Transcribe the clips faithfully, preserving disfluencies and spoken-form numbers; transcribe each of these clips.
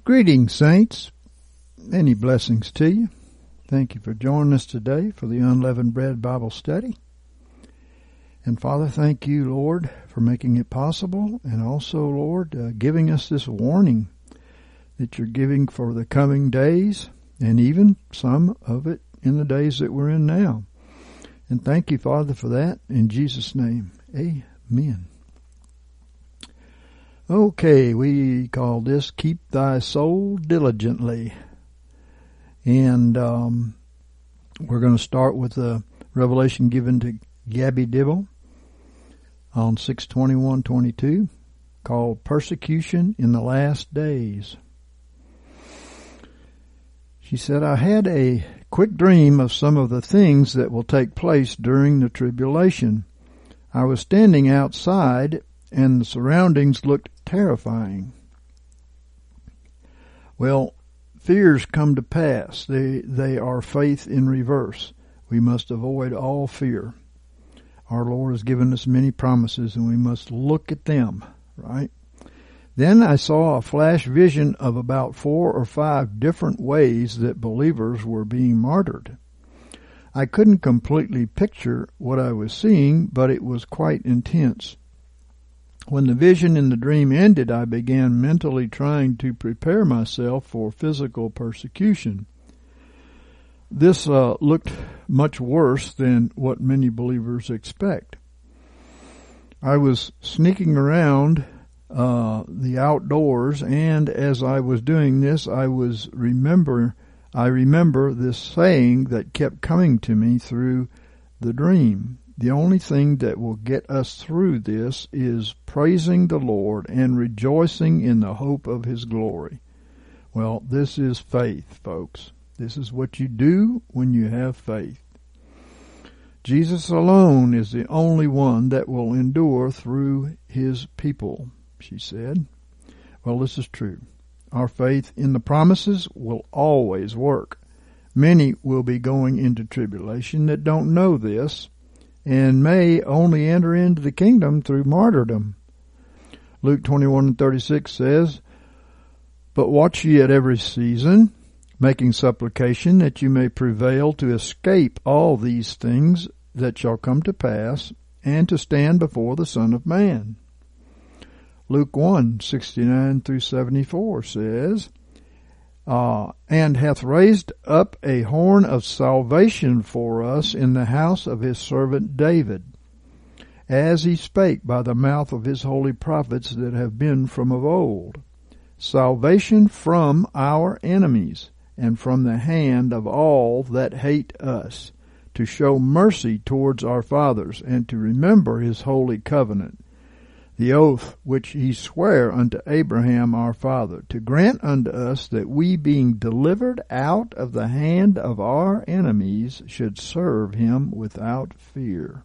Greetings, saints. Many blessings to you. Thank you for joining us today for the Unleavened Bread Bible Study. And Father, thank you, Lord, for making it possible, and also, Lord, uh, giving us this warning that you're giving for the coming days, and even some of it in the days that we're in now. And thank you, Father, for that. In Jesus' name, amen. Okay, we call this Keep Thy Soul Diligently. And um, we're going to start with the revelation given to Gabby Dibble on six twenty-one twenty-two, called Persecution in the Last Days. She said, I had a quick dream of some of the things that will take place during the tribulation. I was standing outside and the surroundings looked terrifying. Well, fears come to pass. They, they are faith in reverse. We must avoid all fear. Our Lord has given us many promises, and we must look at them, right? Then I saw a flash vision of about four or five different ways that believers were being martyred. I couldn't completely picture what I was seeing, but it was quite intense. When the vision in the dream ended, I began mentally trying to prepare myself for physical persecution. This uh, looked much worse than what many believers expect. I was sneaking around uh, the outdoors, and as I was doing this, I was remember I remember this saying that kept coming to me through the dream. The only thing that will get us through this is praising the Lord and rejoicing in the hope of His glory. Well, this is faith, folks. This is what you do when you have faith. Jesus alone is the only one that will endure through His people, she said. Well, this is true. Our faith in the promises will always work. Many will be going into tribulation that don't know this, and may only enter into the kingdom through martyrdom. Luke twenty-one and thirty-six says, But watch ye at every season, making supplication that you may prevail to escape all these things that shall come to pass, and to stand before the Son of Man. Luke one, sixty-nine through seventy-four says, Uh, and hath raised up a horn of salvation for us in the house of his servant David, as he spake by the mouth of his holy prophets that have been from of old, salvation from our enemies, and from the hand of all that hate us, to show mercy towards our fathers, and to remember his holy covenant, the oath which he sware unto Abraham our father, to grant unto us that we, being delivered out of the hand of our enemies, should serve him without fear.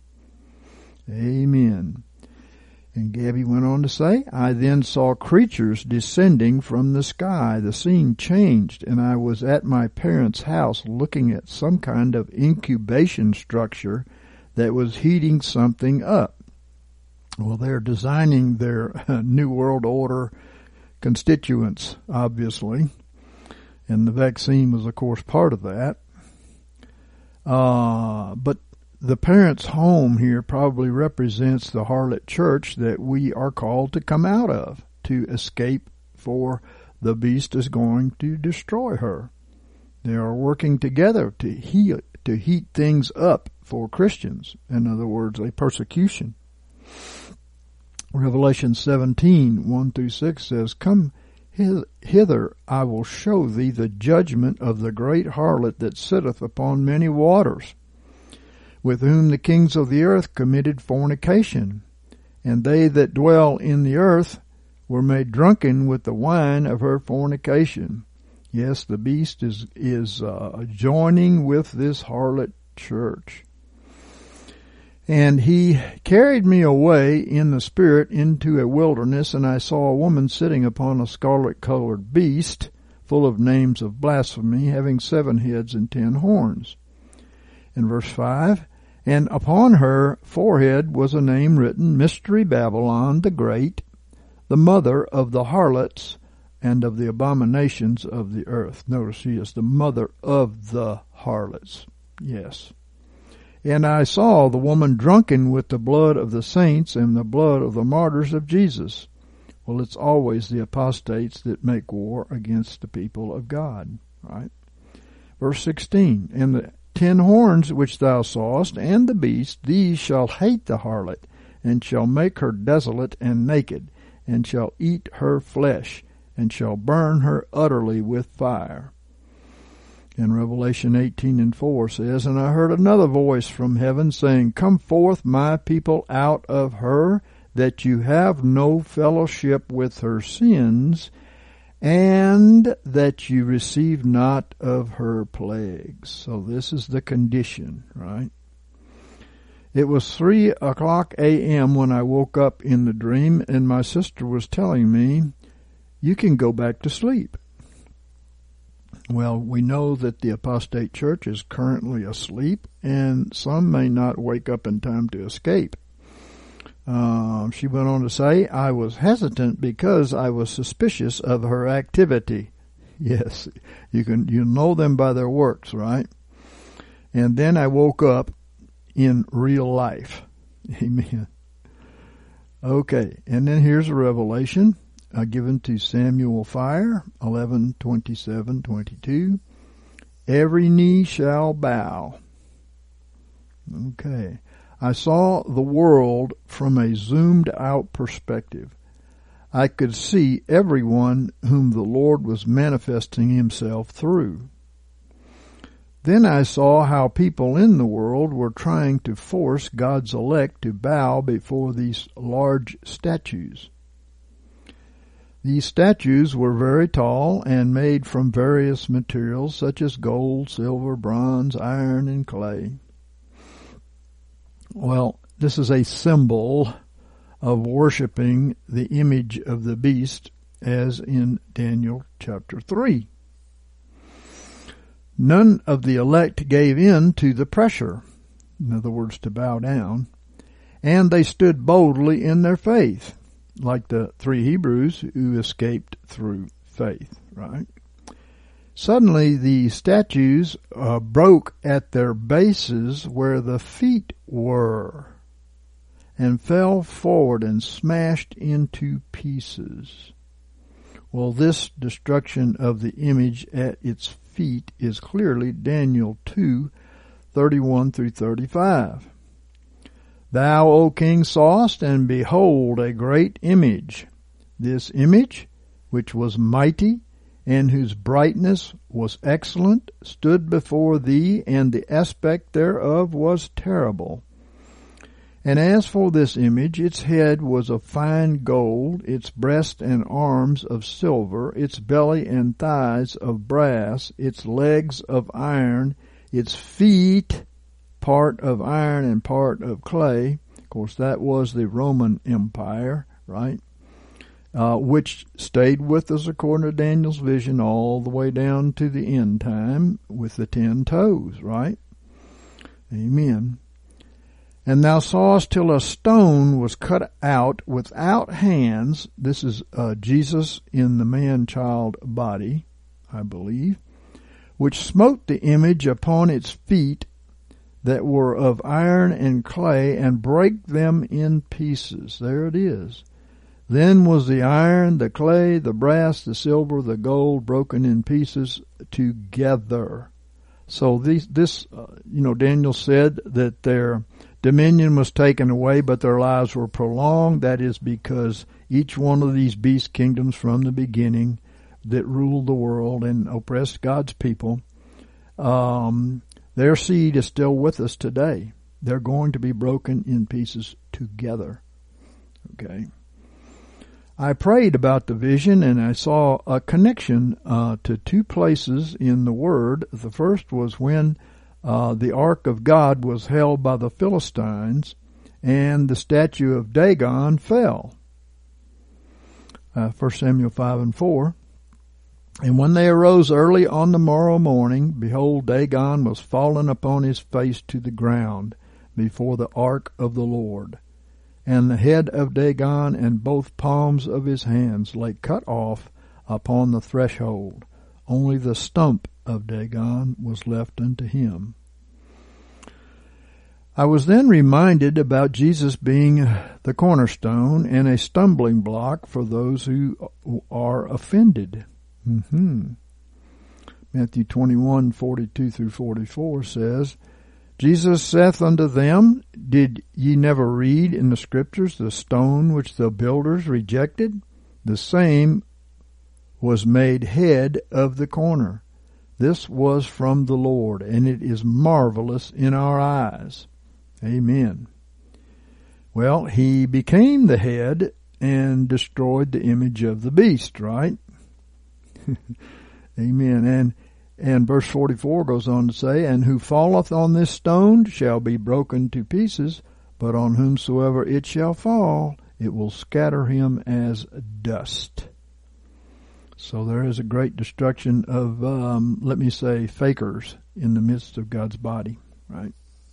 Amen. And Gabby went on to say, I then saw creatures descending from the sky. The scene changed, and I was at my parents' house looking at some kind of incubation structure that was heating something up. Well, they're designing their uh, New World Order constituents, obviously, and the vaccine was, of course, part of that. Uh, but the parents' home here probably represents the harlot church that we are called to come out of, to escape, for the beast is going to destroy her. They are working together to heal, to heat things up for Christians. In other words, a persecution. Revelation seventeen, one through six says, Come hither, I will show thee the judgment of the great harlot that sitteth upon many waters, with whom the kings of the earth committed fornication, and they that dwell in the earth were made drunken with the wine of her fornication. Yes, the beast is, is uh, joining with this harlot church. And he carried me away in the spirit into a wilderness, and I saw a woman sitting upon a scarlet-colored beast, full of names of blasphemy, having seven heads and ten horns. In verse five, and upon her forehead was a name written, Mystery Babylon the Great, the mother of the harlots and of the abominations of the earth. Notice she is the mother of the harlots. Yes. And I saw the woman drunken with the blood of the saints and the blood of the martyrs of Jesus. Well, it's always the apostates that make war against the people of God, right? Verse sixteen, and the ten horns which thou sawest, and the beast, these shall hate the harlot, and shall make her desolate and naked, and shall eat her flesh, and shall burn her utterly with fire. And Revelation eighteen and four says, and I heard another voice from heaven saying, come forth, my people, out of her, that you have no fellowship with her sins, and that you receive not of her plagues. So this is the condition, right? It was three o'clock a.m. when I woke up in the dream, and my sister was telling me, you can go back to sleep. Well, we know that the apostate church is currently asleep, and some may not wake up in time to escape. Uh, she went on to say, I was hesitant because I was suspicious of her activity. Yes, you can you know them by their works, right? And then I woke up in real life. Amen. Okay, and then here's a revelation uh, given to Samuel Fire, eleven twenty-seven twenty-two. Every knee shall bow. Okay. I saw the world from a zoomed-out perspective. I could see everyone whom the Lord was manifesting himself through. Then I saw how people in the world were trying to force God's elect to bow before these large statues. These statues were very tall and made from various materials such as gold, silver, bronze, iron, and clay. Well, this is a symbol of worshiping the image of the beast, as in Daniel chapter three. None of the elect gave in to the pressure, in other words, to bow down, and they stood boldly in their faith, like the three Hebrews who escaped through faith, right? Suddenly the statues uh, broke at their bases where the feet were, and fell forward and smashed into pieces. Well, this destruction of the image at its feet is clearly Daniel two, thirty-one through thirty-five. Thou, O king, sawest, and behold, a great image. This image, which was mighty, and whose brightness was excellent, stood before thee, and the aspect thereof was terrible. And as for this image, its head was of fine gold, its breast and arms of silver, its belly and thighs of brass, its legs of iron, its feet part of iron and part of clay. Of course, that was the Roman Empire, right? Uh, which stayed with us according to Daniel's vision all the way down to the end time with the ten toes, right? Amen. And thou sawest till a stone was cut out without hands. This is uh, Jesus in the man-child body, I believe, which smote the image upon its feet that were of iron and clay, and brake them in pieces. There it is. Then was the iron, the clay, the brass, the silver, the gold broken in pieces together. So these, this, uh, you know, Daniel said that their dominion was taken away, but their lives were prolonged. That is because each one of these beast kingdoms from the beginning that ruled the world and oppressed God's people, um, their seed is still with us today. They're going to be broken in pieces together. Okay. I prayed about the vision, and I saw a connection uh, to two places in the Word. The first was when uh, the Ark of God was held by the Philistines, and the statue of Dagon fell. Uh, First Samuel five and four. And when they arose early on the morrow morning, behold, Dagon was fallen upon his face to the ground before the ark of the Lord. And the head of Dagon and both palms of his hands lay cut off upon the threshold. Only the stump of Dagon was left unto him. I was then reminded about Jesus being the cornerstone and a stumbling block for those who are offended. Mm-hmm. Matthew twenty-one, forty-two through forty-four says, Jesus saith unto them, Did ye never read in the Scriptures the stone which the builders rejected? The same was made head of the corner. This was from the Lord, and it is marvelous in our eyes. Amen. Well, he became the head and destroyed the image of the beast, right? Amen. And and verse forty-four goes on to say, And who falleth on this stone shall be broken to pieces, but on whomsoever it shall fall, it will scatter him as dust. So there is a great destruction of, um, let me say, fakers in the midst of God's body, right?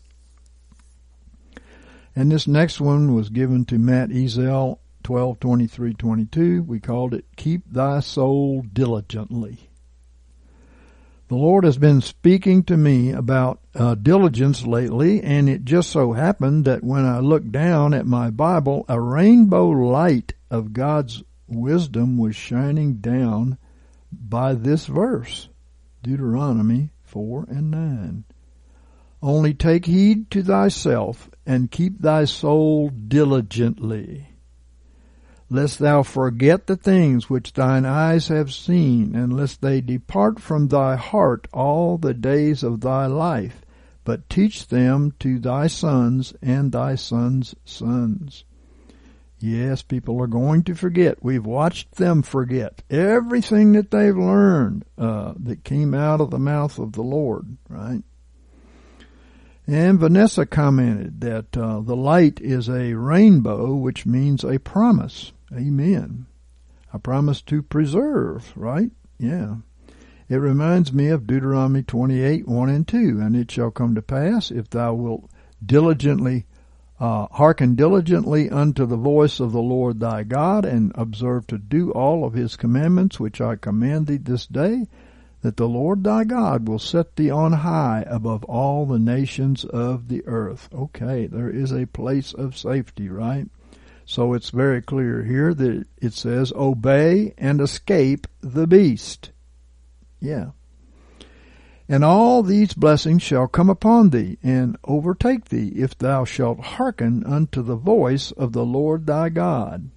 And this next one was given to Matt Ezel, twelve twenty-three twenty-two. We called it, Keep Thy Soul Diligently. The Lord has been speaking to me about uh, diligence lately, and it just so happened that when I looked down at my Bible, a rainbow light of God's wisdom was shining down by this verse, Deuteronomy four and nine. Only take heed to thyself, and keep thy soul diligently, lest thou forget the things which thine eyes have seen, and lest they depart from thy heart all the days of thy life, but teach them to thy sons and thy sons' sons. Yes, people are going to forget. We've watched them forget everything that they've learned uh, that came out of the mouth of the Lord, right? And Vanessa commented that uh, the light is a rainbow, which means a promise. Amen. A promise to preserve, right? Yeah. It reminds me of Deuteronomy twenty-eight, one and two. And it shall come to pass, if thou wilt diligently, uh, hearken diligently unto the voice of the Lord thy God, and observe to do all of his commandments which I command thee this day, that the Lord thy God will set thee on high above all the nations of the earth. Okay, there is a place of safety, right? So it's very clear here that it says, obey and escape the beast. Yeah. And all these blessings shall come upon thee and overtake thee, if thou shalt hearken unto the voice of the Lord thy God.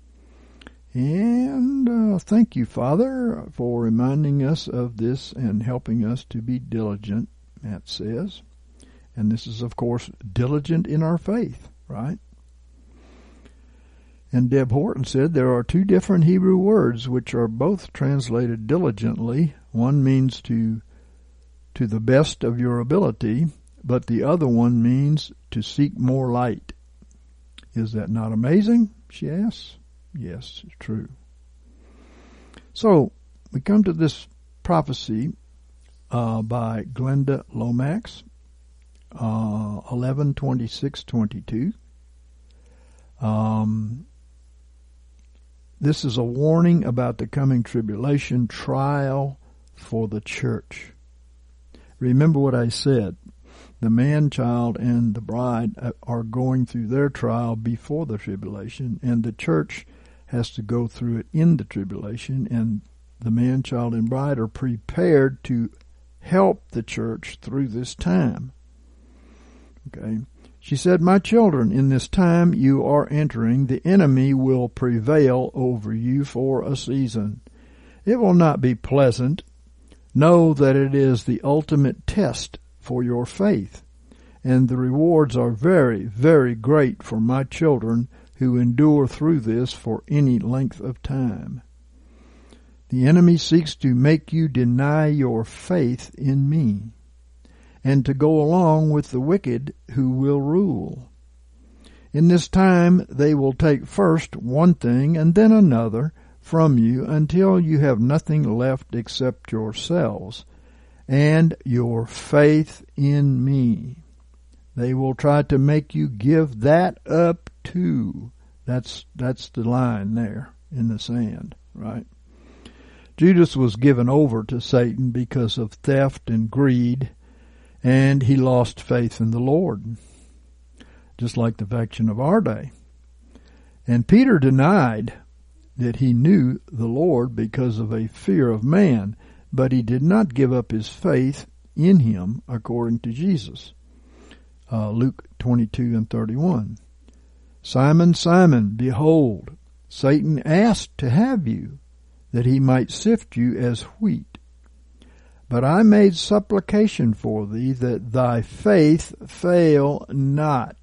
And uh, thank you, Father, for reminding us of this and helping us to be diligent, Matt says. And this is, of course, diligent in our faith, right? And Deb Horton said there are two different Hebrew words which are both translated diligently. One means to to the best of your ability, but the other one means to seek more light. Is that not amazing? She asks. Yes, it's true. So we come to this prophecy uh, by Glenda Lomax, uh, eleven twenty-six twenty-two. Um, this is a warning about the coming tribulation trial for the church. Remember what I said. The man-child and the bride are going through their trial before the tribulation, and the church has to go through it in the tribulation, and the man-child and bride are prepared to help the church through this time. Okay. She said, my children, in this time you are entering, the enemy will prevail over you for a season. It will not be pleasant. Know that it is the ultimate test for your faith, and the rewards are very, very great for my children who endure through this for any length of time. The enemy seeks to make you deny your faith in me, and to go along with the wicked who will rule. In this time they will take first one thing and then another from you until you have nothing left except yourselves and your faith in me. They will try to make you give that up too. That's that's the line there in the sand, right? Judas was given over to Satan because of theft and greed, and he lost faith in the Lord, just like the faction of our day. And Peter denied that he knew the Lord because of a fear of man, but he did not give up his faith in him according to Jesus. Uh, Luke twenty-two and thirty-one. Simon, Simon, behold, Satan asked to have you, that he might sift you as wheat. But I made supplication for thee, that thy faith fail not.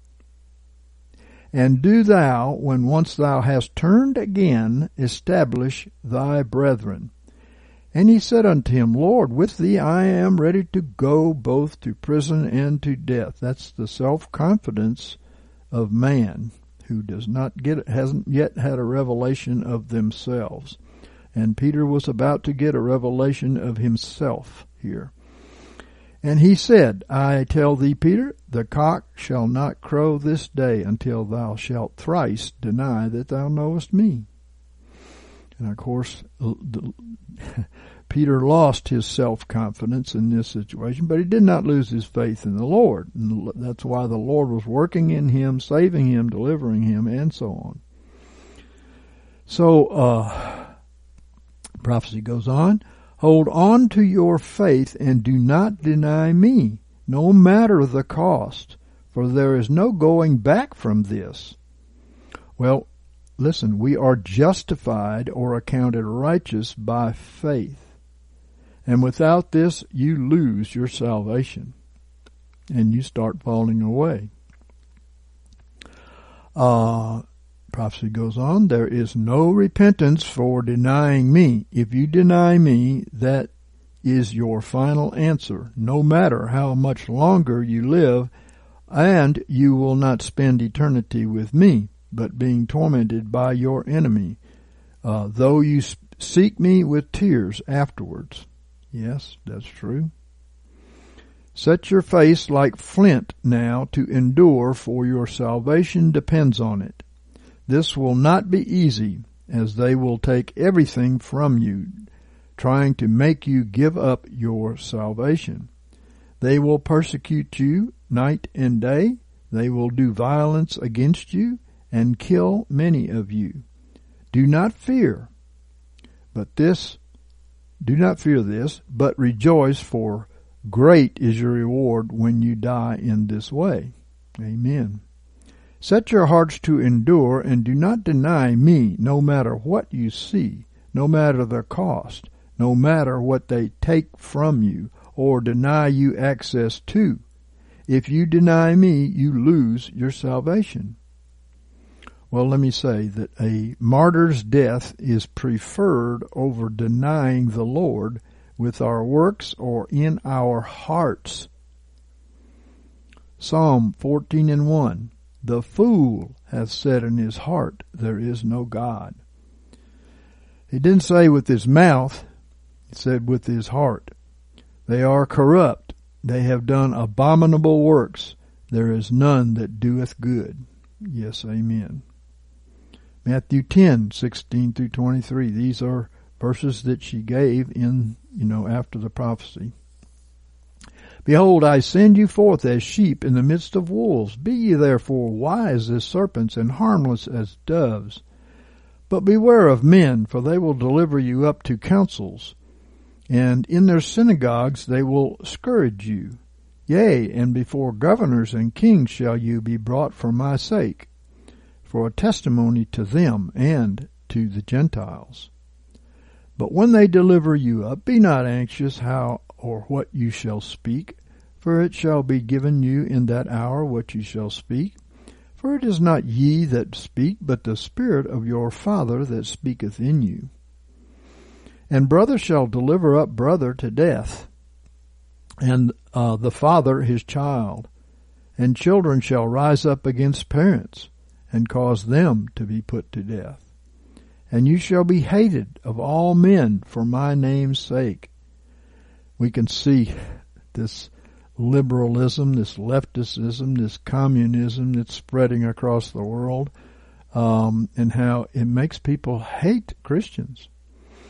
And do thou, when once thou hast turned again, establish thy brethren. And he said unto him, Lord, with thee I am ready to go both to prison and to death. That's the self-confidence of man who does not get, hasn't yet had a revelation of themselves. And Peter was about to get a revelation of himself here. And he said, I tell thee, Peter, the cock shall not crow this day until thou shalt thrice deny that thou knowest me. And of course, Peter lost his self-confidence in this situation, but he did not lose his faith in the Lord. And that's why the Lord was working in him, saving him, delivering him, and so on. So, uh, prophecy goes on. Hold on to your faith and do not deny me, no matter the cost, for there is no going back from this. Well, listen, we are justified or accounted righteous by faith. And without this, you lose your salvation and you start falling away. Uh, prophecy goes on, there is no repentance for denying me. If you deny me, that is your final answer, no matter how much longer you live, and you will not spend eternity with me, but being tormented by your enemy, uh, though you seek me with tears afterwards. Yes, that's true. Set your face like flint now to endure, for your salvation depends on it. This will not be easy, as they will take everything from you, trying to make you give up your salvation. They will persecute you night and day. They will do violence against you and kill many of you. Do not fear, but this, do not fear this, but rejoice, for great is your reward when you die in this way. Amen. Set your hearts to endure, and do not deny me, no matter what you see, no matter the cost, no matter what they take from you or deny you access to. If you deny me, you lose your salvation. Well, let me say that a martyr's death is preferred over denying the Lord with our works or in our hearts. Psalm fourteen and one. The fool hath said in his heart, there is no God. He didn't say with his mouth, he said with his heart. They are corrupt. They have done abominable works. There is none that doeth good. Yes, amen. Matthew ten, sixteen through twenty-three. These are verses that she gave in, you know, after the prophecy. Behold, I send you forth as sheep in the midst of wolves. Be ye therefore wise as serpents and harmless as doves. But beware of men, for they will deliver you up to councils, and in their synagogues they will scourge you. Yea, and before governors and kings shall you be brought for my sake, for a testimony to them and to the Gentiles. But when they deliver you up, be not anxious how or what you shall speak, for it shall be given you in that hour what you shall speak. For it is not ye that speak, but the Spirit of your Father that speaketh in you. And brother shall deliver up brother to death, and uh, the father his child. And children shall rise up against parents, and cause them to be put to death. And you shall be hated of all men for my name's sake. We can see this liberalism, this leftism, this communism that's spreading across the world, um, and how it makes people hate Christians.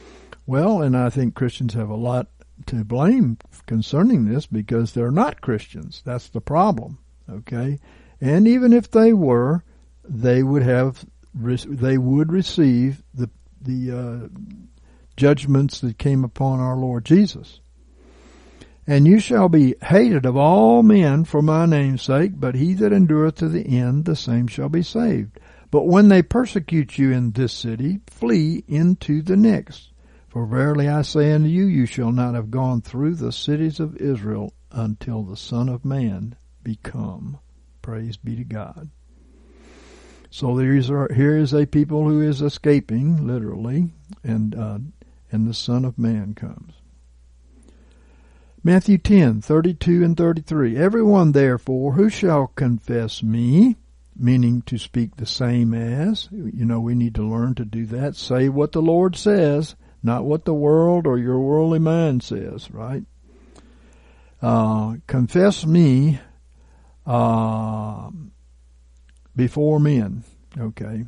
Well, and I think Christians have a lot to blame concerning this because they're not Christians. That's the problem, okay? And even if they were, they would have, they would receive the the uh, judgments that came upon our Lord Jesus. And you shall be hated of all men for my name's sake, but he that endureth to the end, the same shall be saved. But when they persecute you in this city, flee into the next. For verily I say unto you, you shall not have gone through the cities of Israel until the Son of Man be come. Praise be to God. So there is, here is a people who is escaping, literally, and uh, and the Son of Man comes. Matthew ten, thirty-two and thirty-three. Everyone therefore who shall confess me, meaning to speak the same as, you know, we need to learn to do that. Say what the Lord says, not what the world or your worldly mind says, right? Uh, confess me uh, before men, okay?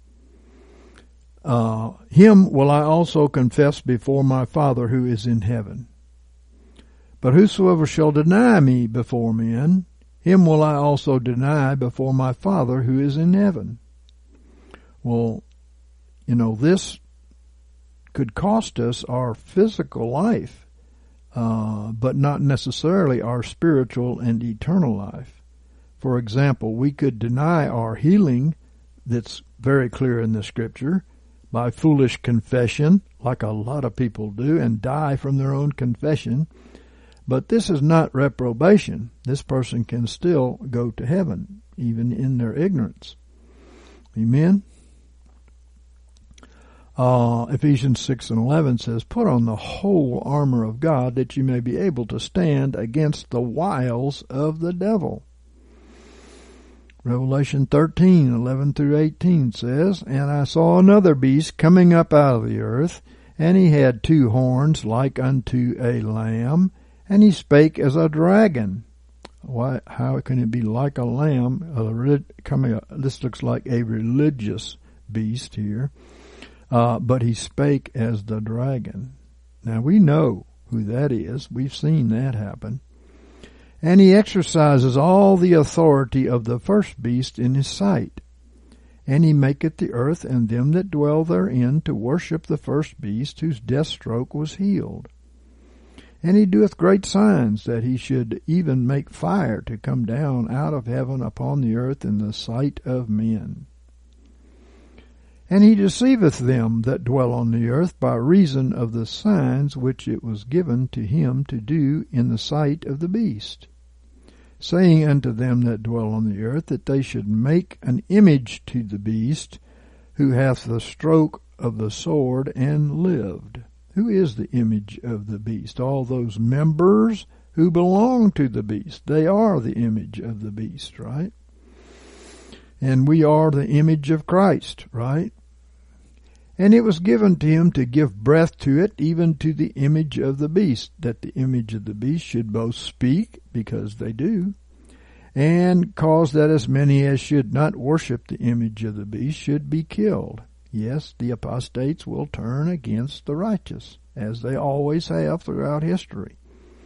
Uh, him will I also confess before my Father who is in heaven. But whosoever shall deny me before men, him will I also deny before my Father who is in heaven. Well, you know, this could cost us our physical life, uh, but not necessarily our spiritual and eternal life. For example, we could deny our healing, that's very clear in the Scripture, by foolish confession, like a lot of people do, and die from their own confession. But this is not reprobation. This person can still go to heaven, even in their ignorance. Amen? Uh, Ephesians six and eleven says, put on the whole armor of God that you may be able to stand against the wiles of the devil. Revelation thirteen, eleven through eighteen says, and I saw another beast coming up out of the earth, and he had two horns like unto a lamb, and he spake as a dragon. Why? How can it be like a lamb? Uh, coming, this looks like a religious beast here. Uh, but he spake as the dragon. Now we know who that is. We've seen that happen. And he exercises all the authority of the first beast in his sight. And he maketh the earth and them that dwell therein to worship the first beast, whose death stroke was healed. And he doeth great signs, that he should even make fire to come down out of heaven upon the earth in the sight of men. And he deceiveth them that dwell on the earth by reason of the signs which it was given to him to do in the sight of the beast, saying unto them that dwell on the earth that they should make an image to the beast, who hath the stroke of the sword and lived. Who is the image of the beast? All those members who belong to the beast. They are the image of the beast, right? And we are the image of Christ, right? And it was given to him to give breath to it, even to the image of the beast, that the image of the beast should both speak, because they do, and cause that as many as should not worship the image of the beast should be killed. Yes, the apostates will turn against the righteous, as they always have throughout history.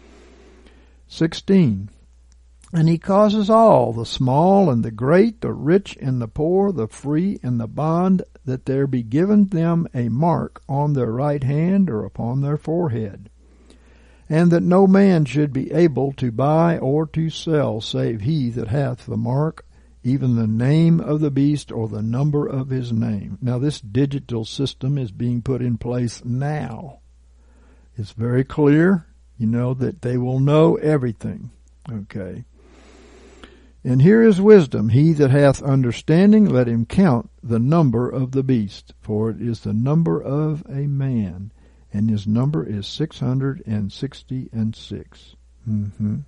sixteen. And he causes all, the small and the great, the rich and the poor, the free and the bond, that there be given them a mark on their right hand or upon their forehead, and that no man should be able to buy or to sell, save he that hath the mark, even the name of the beast or the number of his name. Now this digital system is being put in place now. It's very clear, you know, that they will know everything. Okay. And here is wisdom. He that hath understanding, let him count the number of the beast, for it is the number of a man, and his number is six hundred and sixty and six. Mm-hmm.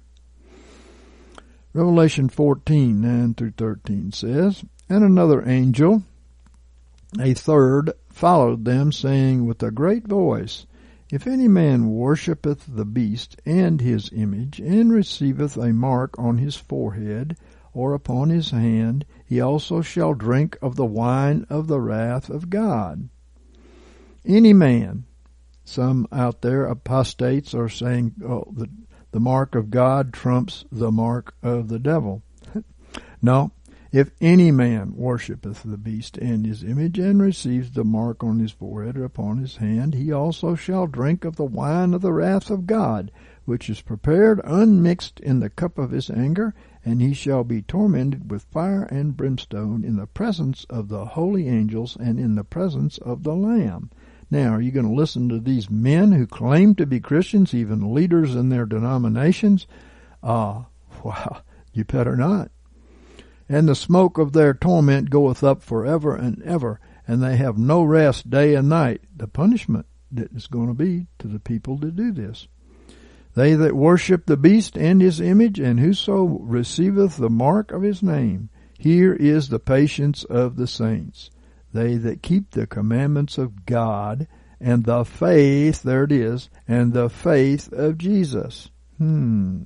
Revelation fourteen, nine through thirteen says, and another angel, a third, followed them, saying with a great voice, if any man worshippeth the beast and his image, and receiveth a mark on his forehead or upon his hand, he also shall drink of the wine of the wrath of God. Any man, some out there, apostates, are saying, oh, the, the mark of God trumps the mark of the devil. No. If any man worshipeth the beast and his image, and receives the mark on his forehead or upon his hand, he also shall drink of the wine of the wrath of God, which is prepared unmixed in the cup of his anger, and he shall be tormented with fire and brimstone in the presence of the holy angels and in the presence of the Lamb. Now, are you going to listen to these men who claim to be Christians, even leaders in their denominations? Ah, uh, wow, you better not. And the smoke of their torment goeth up forever and ever, and they have no rest day and night. The punishment that is going to be to the people that do this. They that worship the beast and his image, and whoso receiveth the mark of his name. Here is the patience of the saints. They that keep the commandments of God, and the faith, there it is, and the faith of Jesus. Hmm.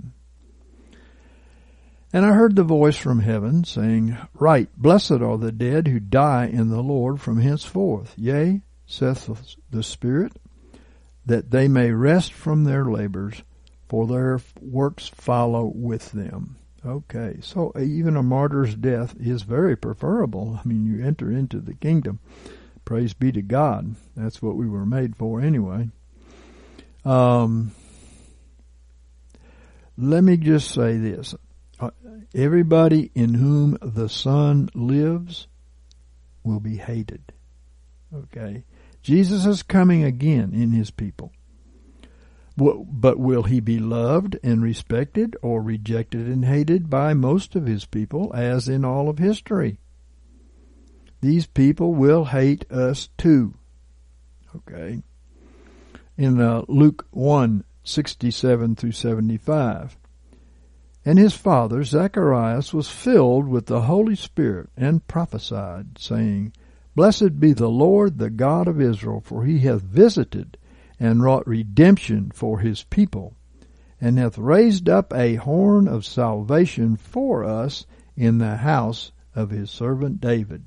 And I heard the voice from heaven, saying, Write, blessed are the dead who die in the Lord from henceforth. Yea, saith the Spirit, that they may rest from their labors, for their works follow with them. Okay, so even a martyr's death is very preferable. I mean, you enter into the kingdom. Praise be to God. That's what we were made for anyway. Um, let me just say this. Everybody in whom the Son lives will be hated. Okay? Jesus is coming again in his people. But will he be loved and respected, or rejected and hated by most of his people, as in all of history? These people will hate us too. Okay? In uh, Luke one, sixty-seven through seventy-five. And his father Zacharias was filled with the Holy Spirit, and prophesied, saying, Blessed be the Lord, the God of Israel, for he hath visited and wrought redemption for his people, and hath raised up a horn of salvation for us in the house of his servant David,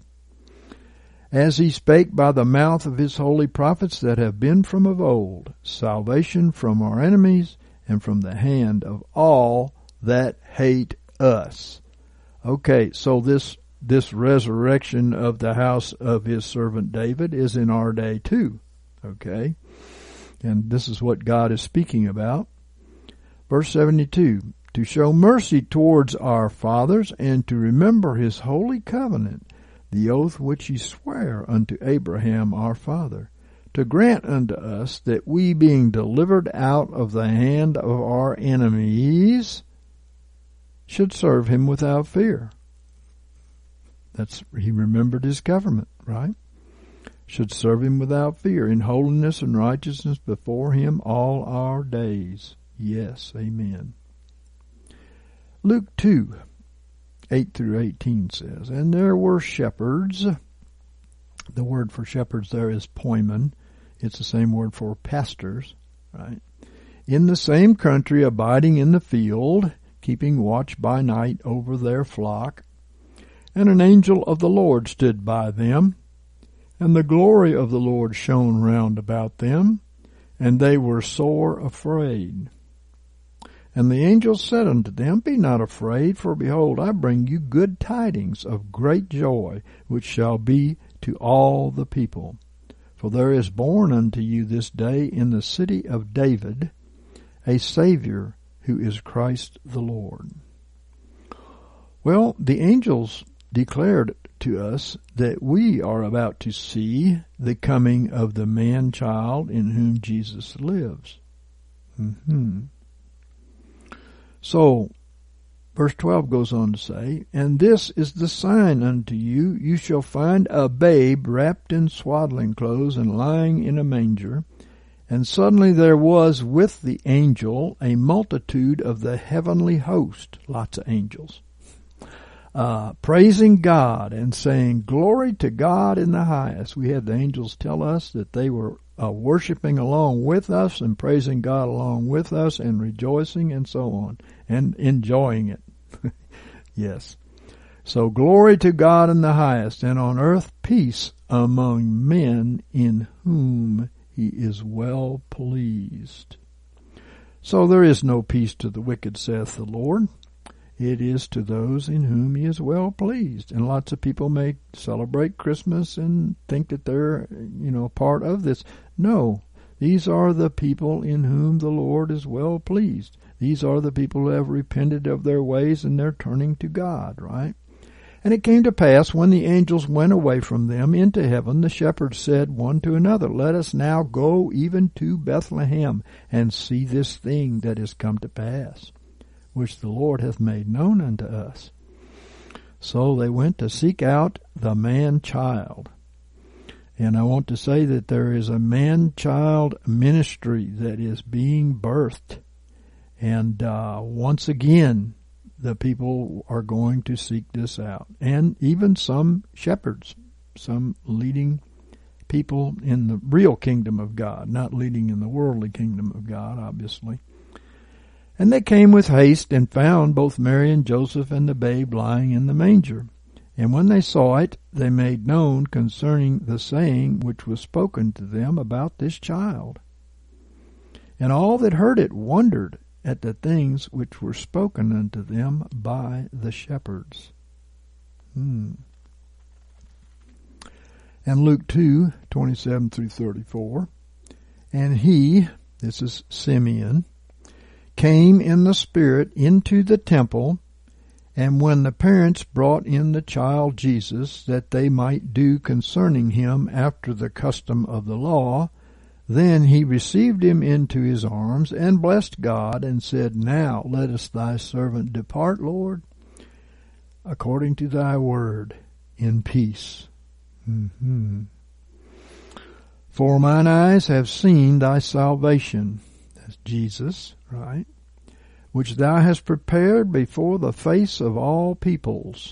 as he spake by the mouth of his holy prophets that have been from of old, salvation from our enemies, and from the hand of all that hate us. Okay, so this this resurrection of the house of his servant David is in our day too. Okay? And this is what God is speaking about. Verse seventy-two, to show mercy towards our fathers, and to remember his holy covenant, the oath which he sware unto Abraham our father, to grant unto us that we, being delivered out of the hand of our enemies, should serve him without fear. That's, he remembered his government, right? Should serve him without fear, in holiness and righteousness before him all our days. Yes, amen. Luke two, eight through eighteen says, And there were shepherds. The word for shepherds there is poimen. It's the same word for pastors, right? In the same country, abiding in the field, keeping watch by night over their flock. And an angel of the Lord stood by them, and the glory of the Lord shone round about them, and they were sore afraid. And the angel said unto them, Be not afraid, for behold, I bring you good tidings of great joy, which shall be to all the people. For there is born unto you this day in the city of David a Savior, who is Christ the Lord. Well, the angels declared to us that we are about to see the coming of the man-child in whom Jesus lives. Mm-hmm. So, verse twelve goes on to say, And this is the sign unto you, you shall find a babe wrapped in swaddling clothes and lying in a manger. And suddenly there was with the angel a multitude of the heavenly host, lots of angels, uh, praising God and saying, Glory to God in the highest. We had the angels tell us that they were uh, worshiping along with us and praising God along with us and rejoicing and so on and enjoying it. Yes. So glory to God in the highest, and on earth peace among men in whom he is well pleased. So there is no peace to the wicked, saith the Lord. It is to those in whom he is well pleased. And lots of people may celebrate Christmas and think that they're, you know, part of this. No, these are the people in whom the Lord is well pleased. These are the people who have repented of their ways and they're turning to God, right? And it came to pass, when the angels went away from them into heaven, the shepherds said one to another, Let us now go even to Bethlehem, and see this thing that is come to pass, which the Lord hath made known unto us. So they went to seek out the man-child. And I want to say that there is a man-child ministry that is being birthed. And uh, once again, the people are going to seek this out. And even some shepherds, some leading people in the real kingdom of God, not leading in the worldly kingdom of God, obviously. And they came with haste and found both Mary and Joseph and the babe lying in the manger. And when they saw it, they made known concerning the saying which was spoken to them about this child. And all that heard it wondered at the things which were spoken unto them by the shepherds. Hmm. And Luke two, twenty-seven through thirty-four. And he, this is Simeon, came in the Spirit into the temple, and when the parents brought in the child Jesus, that they might do concerning him after the custom of the law, then he received him into his arms, and blessed God, and said, Now lettest thy servant depart, Lord, according to thy word, in peace. Mm-hmm. For mine eyes have seen thy salvation, that's Jesus, right, which thou hast prepared before the face of all peoples.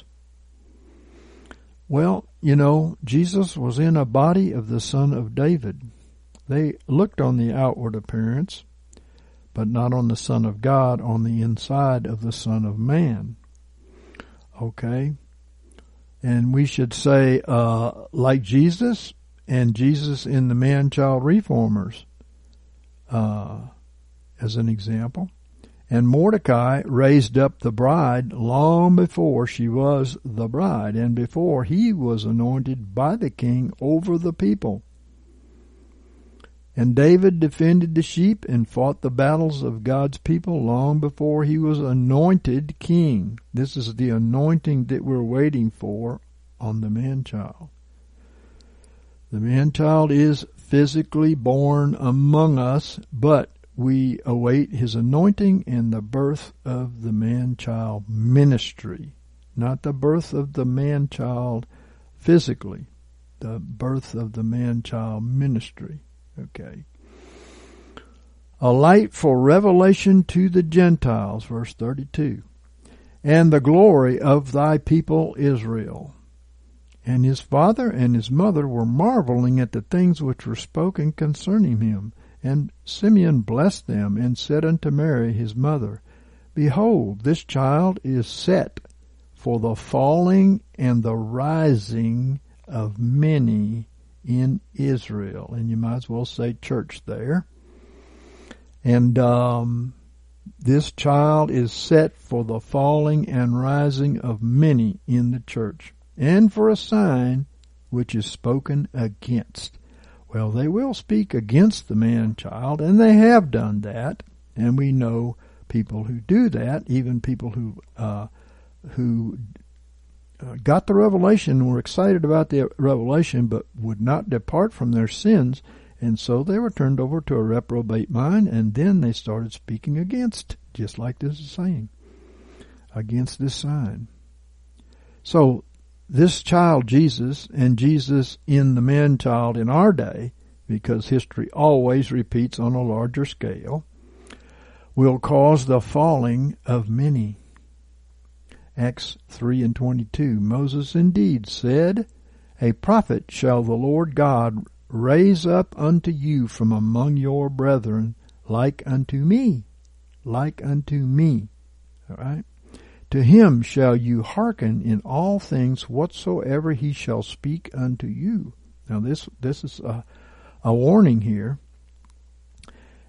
Well, you know, Jesus was in a body of the Son of David. They looked on the outward appearance, but not on the Son of God, on the inside of the Son of Man. Okay? And we should say, uh, like Jesus, and Jesus in the man-child reformers, uh, as an example. And Mordecai raised up the bride long before she was the bride, and before he was anointed by the king over the people. And David defended the sheep and fought the battles of God's people long before he was anointed king. This is the anointing that we're waiting for on the man-child. The man-child is physically born among us, but we await his anointing and the birth of the man-child ministry, not the birth of the man-child physically, the birth of the man-child ministry. Okay. A light for revelation to the Gentiles, verse thirty-two. And the glory of thy people Israel. And his father and his mother were marveling at the things which were spoken concerning him. And Simeon blessed them, and said unto Mary his mother, Behold, this child is set for the falling and the rising of many in Israel. And you might as well say church there. And um, this child is set for the falling and rising of many in the church, and for a sign which is spoken against. Well, they will speak against the man-child, and they have done that. And we know people who do that, even people who uh, who Uh, got the revelation and were excited about the revelation, but would not depart from their sins, and so they were turned over to a reprobate mind, and then they started speaking against, just like this is saying, against this sign. So this child Jesus, and Jesus in the man-child in our day, because history always repeats on a larger scale, will cause the falling of many. Acts three and twenty-two, Moses indeed said, A prophet shall the Lord God raise up unto you from among your brethren, like unto me, like unto me. All right? To him shall you hearken in all things whatsoever he shall speak unto you. Now this this is a, a warning here.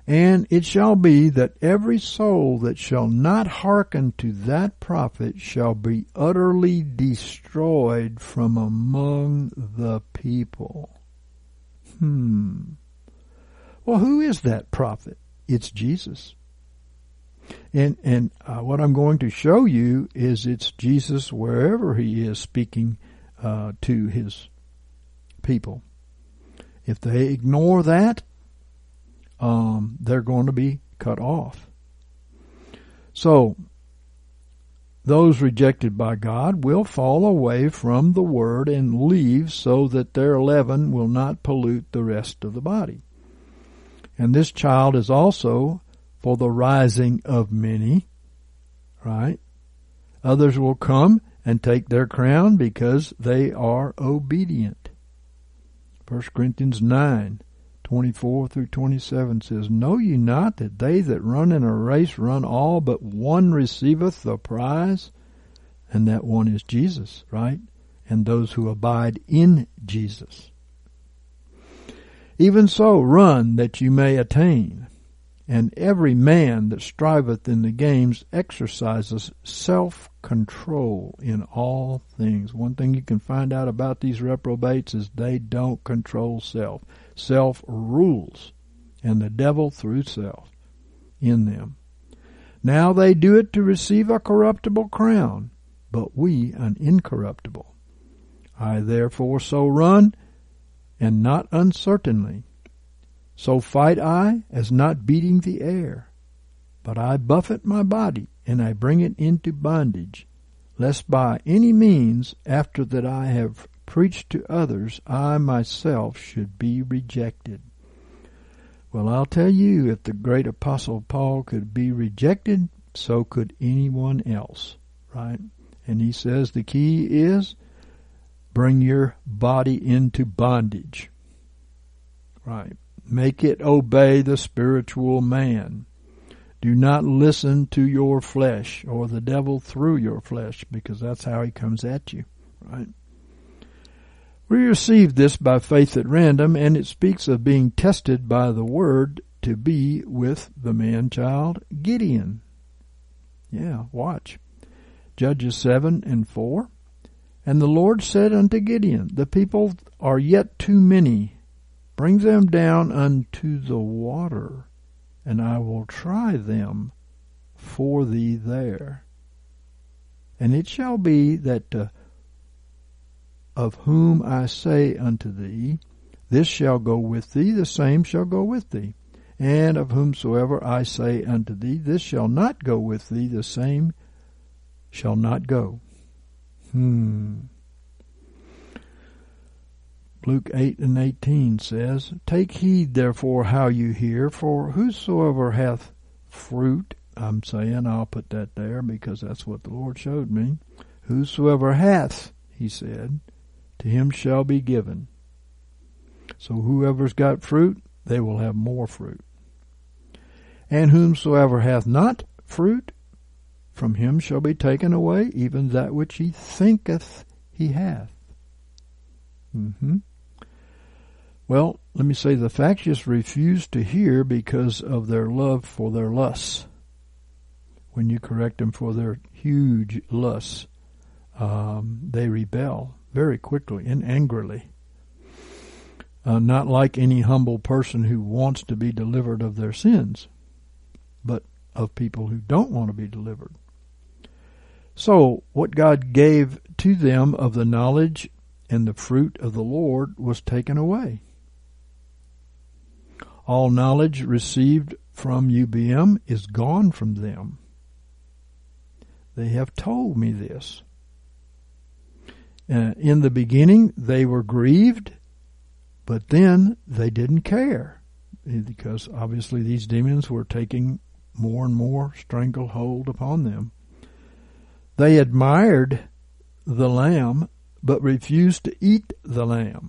And it shall be that every soul that shall not hearken to that prophet shall be utterly destroyed from among the people. Hmm. Well, who is that prophet? It's Jesus. And and uh, what I'm going to show you is it's Jesus wherever he is speaking uh, to his people. If they ignore that, um, they're going to be cut off. So, those rejected by God will fall away from the word and leave so that their leaven will not pollute the rest of the body. And this child is also for the rising of many, right? Others will come and take their crown because they are obedient. First Corinthians nine, twenty-four through twenty-seven says, Know ye not that they that run in a race run all, but one receiveth the prize? And that one is Jesus, right? And those who abide in Jesus. Even so, run that you may attain. And every man that striveth in the games exercises self-control in all things. One thing you can find out about these reprobates is they don't control self. Self rules, and the devil through self in them. Now they do it to receive a corruptible crown, but we an incorruptible. I therefore so run, and not uncertainly. So fight I, as not beating the air. But I buffet my body, and I bring it into bondage, lest by any means, after that I have preached to others, I myself should be rejected. Well, I'll tell you, if the great apostle Paul could be rejected, so could anyone else, right? And he says the key is, bring your body into bondage, right? Make it obey the spiritual man. Do not listen to your flesh or the devil through your flesh, because that's how he comes at you, right? We received this by faith at random, and it speaks of being tested by the word to be with the man-child Gideon. Yeah, watch. Judges seven and four. And the Lord said unto Gideon, The people are yet too many. Bring them down unto the water, and I will try them for thee there. And it shall be that uh, of whom I say unto thee, This shall go with thee, the same shall go with thee. And of whomsoever I say unto thee, This shall not go with thee, the same shall not go. Hmm. Luke eight and eighteen says, Take heed therefore how you hear, for whosoever hath fruit, I'm saying, I'll put that there because that's what the Lord showed me. Whosoever hath, he said, to him shall be given. So whoever's got fruit, they will have more fruit. And whomsoever hath not fruit, from him shall be taken away even that which he thinketh he hath. Mm-hmm. Well, let me say the factious refuse to hear because of their love for their lusts. When you correct them for their huge lusts, um, they rebel very quickly and angrily. Uh, not like any humble person who wants to be delivered of their sins, but of people who don't want to be delivered. So, what God gave to them of the knowledge and the fruit of the Lord was taken away. All knowledge received from U B M is gone from them. They have told me this. Uh, in the beginning, they were grieved, but then they didn't care, because obviously these demons were taking more and more stranglehold upon them. They admired the lamb, but refused to eat the lamb,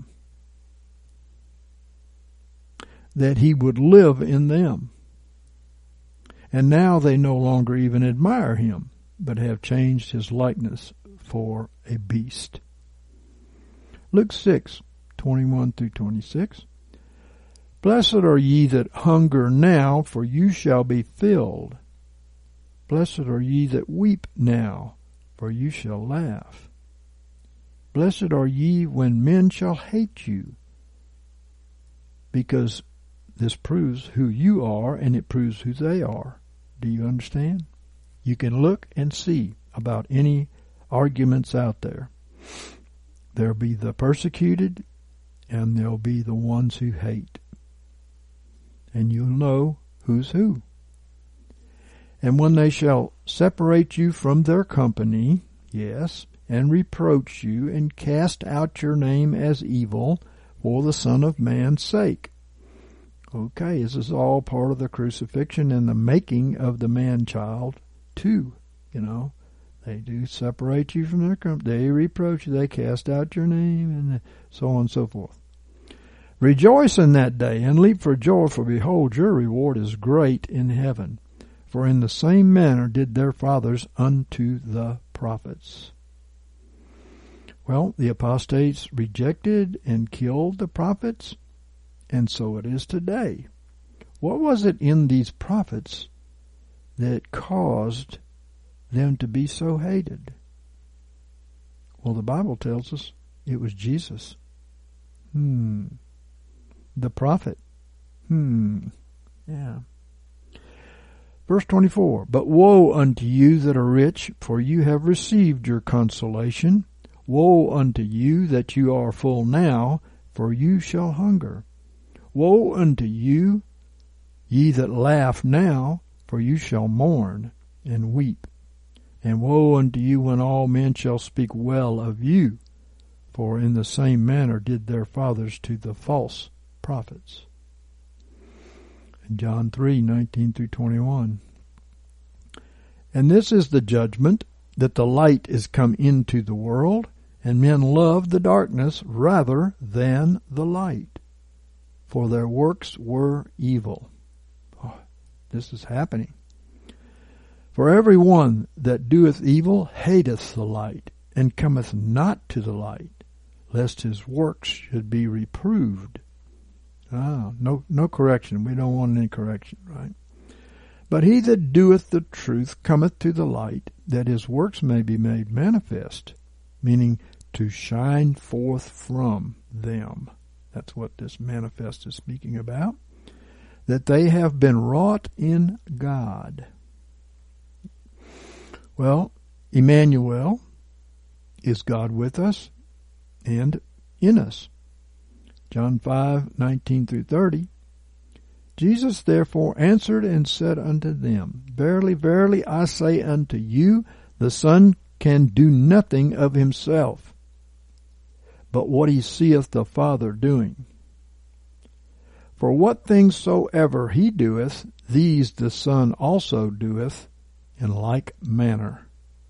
that he would live in them. And now they no longer even admire him, but have changed his likeness for a beast. Luke six, twenty-one through twenty-six. Blessed are ye that hunger now, for you shall be filled. Blessed are ye that weep now, for you shall laugh. Blessed are ye when men shall hate you, because this proves who you are and it proves who they are. Do you understand? You can look and see about any arguments out there. There'll be the persecuted and there'll be the ones who hate. And you'll know who's who. And when they shall separate you from their company, yes, and reproach you, and cast out your name as evil for the Son of Man's sake. Okay, this is all part of the crucifixion and the making of the man-child, too. You know, they do separate you from their company. They reproach you, they cast out your name, and so on and so forth. Rejoice in that day, and leap for joy, for behold, your reward is great in heaven. For in the same manner did their fathers unto the prophets. Well, the apostates rejected and killed the prophets, and so it is today. What was it in these prophets that caused them to be so hated? Well, the Bible tells us it was Jesus. Hmm. The prophet. Hmm. Yeah. Verse twenty-four, But woe unto you that are rich, for you have received your consolation. Woe unto you that you are full now, for you shall hunger. Woe unto you, ye that laugh now, for you shall mourn and weep. And woe unto you when all men shall speak well of you, for in the same manner did their fathers to the false prophets. In John three, nineteen through twenty-one. And this is the judgment, that the light is come into the world, and men love the darkness rather than the light, for their works were evil. Oh, this is happening. For every one that doeth evil hateth the light, and cometh not to the light, lest his works should be reproved. Ah, no, no correction. We don't want any correction, right? But he that doeth the truth cometh to the light, that his works may be made manifest, meaning to shine forth from them. That's what this manifest is speaking about. That they have been wrought in God. Well, Emmanuel is God with us and in us. John five, nineteen through thirty. Jesus therefore answered and said unto them, Verily, verily, I say unto you, the Son can do nothing of himself, but what he seeth the Father doing. For what things soever he doeth, these the Son also doeth in like manner.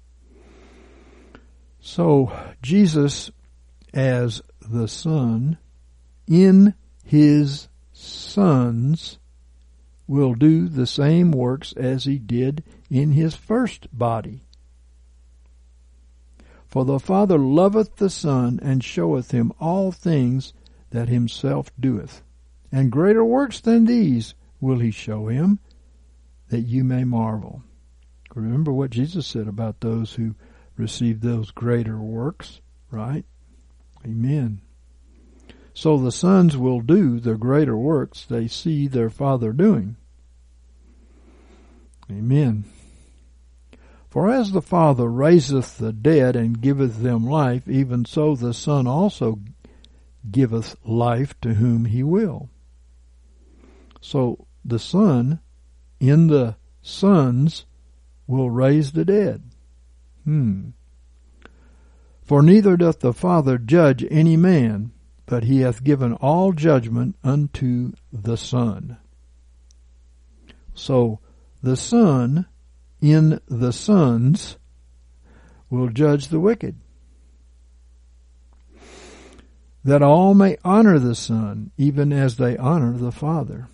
So, Jesus, as the Son, in his sons, will do the same works as he did in his first body. For the Father loveth the Son, and showeth him all things that himself doeth. And greater works than these will he show him, that you may marvel. Remember what Jesus said about those who receive those greater works, right? Amen. So the sons will do the greater works they see their Father doing. Amen. For as the Father raiseth the dead and giveth them life, even so the Son also giveth life to whom he will. So the Son in the sons will raise the dead. Hmm. For neither doth the Father judge any man, but he hath given all judgment unto the Son. So the Son in the sons will judge the wicked, that all may honor the Son, even as they honor the Father.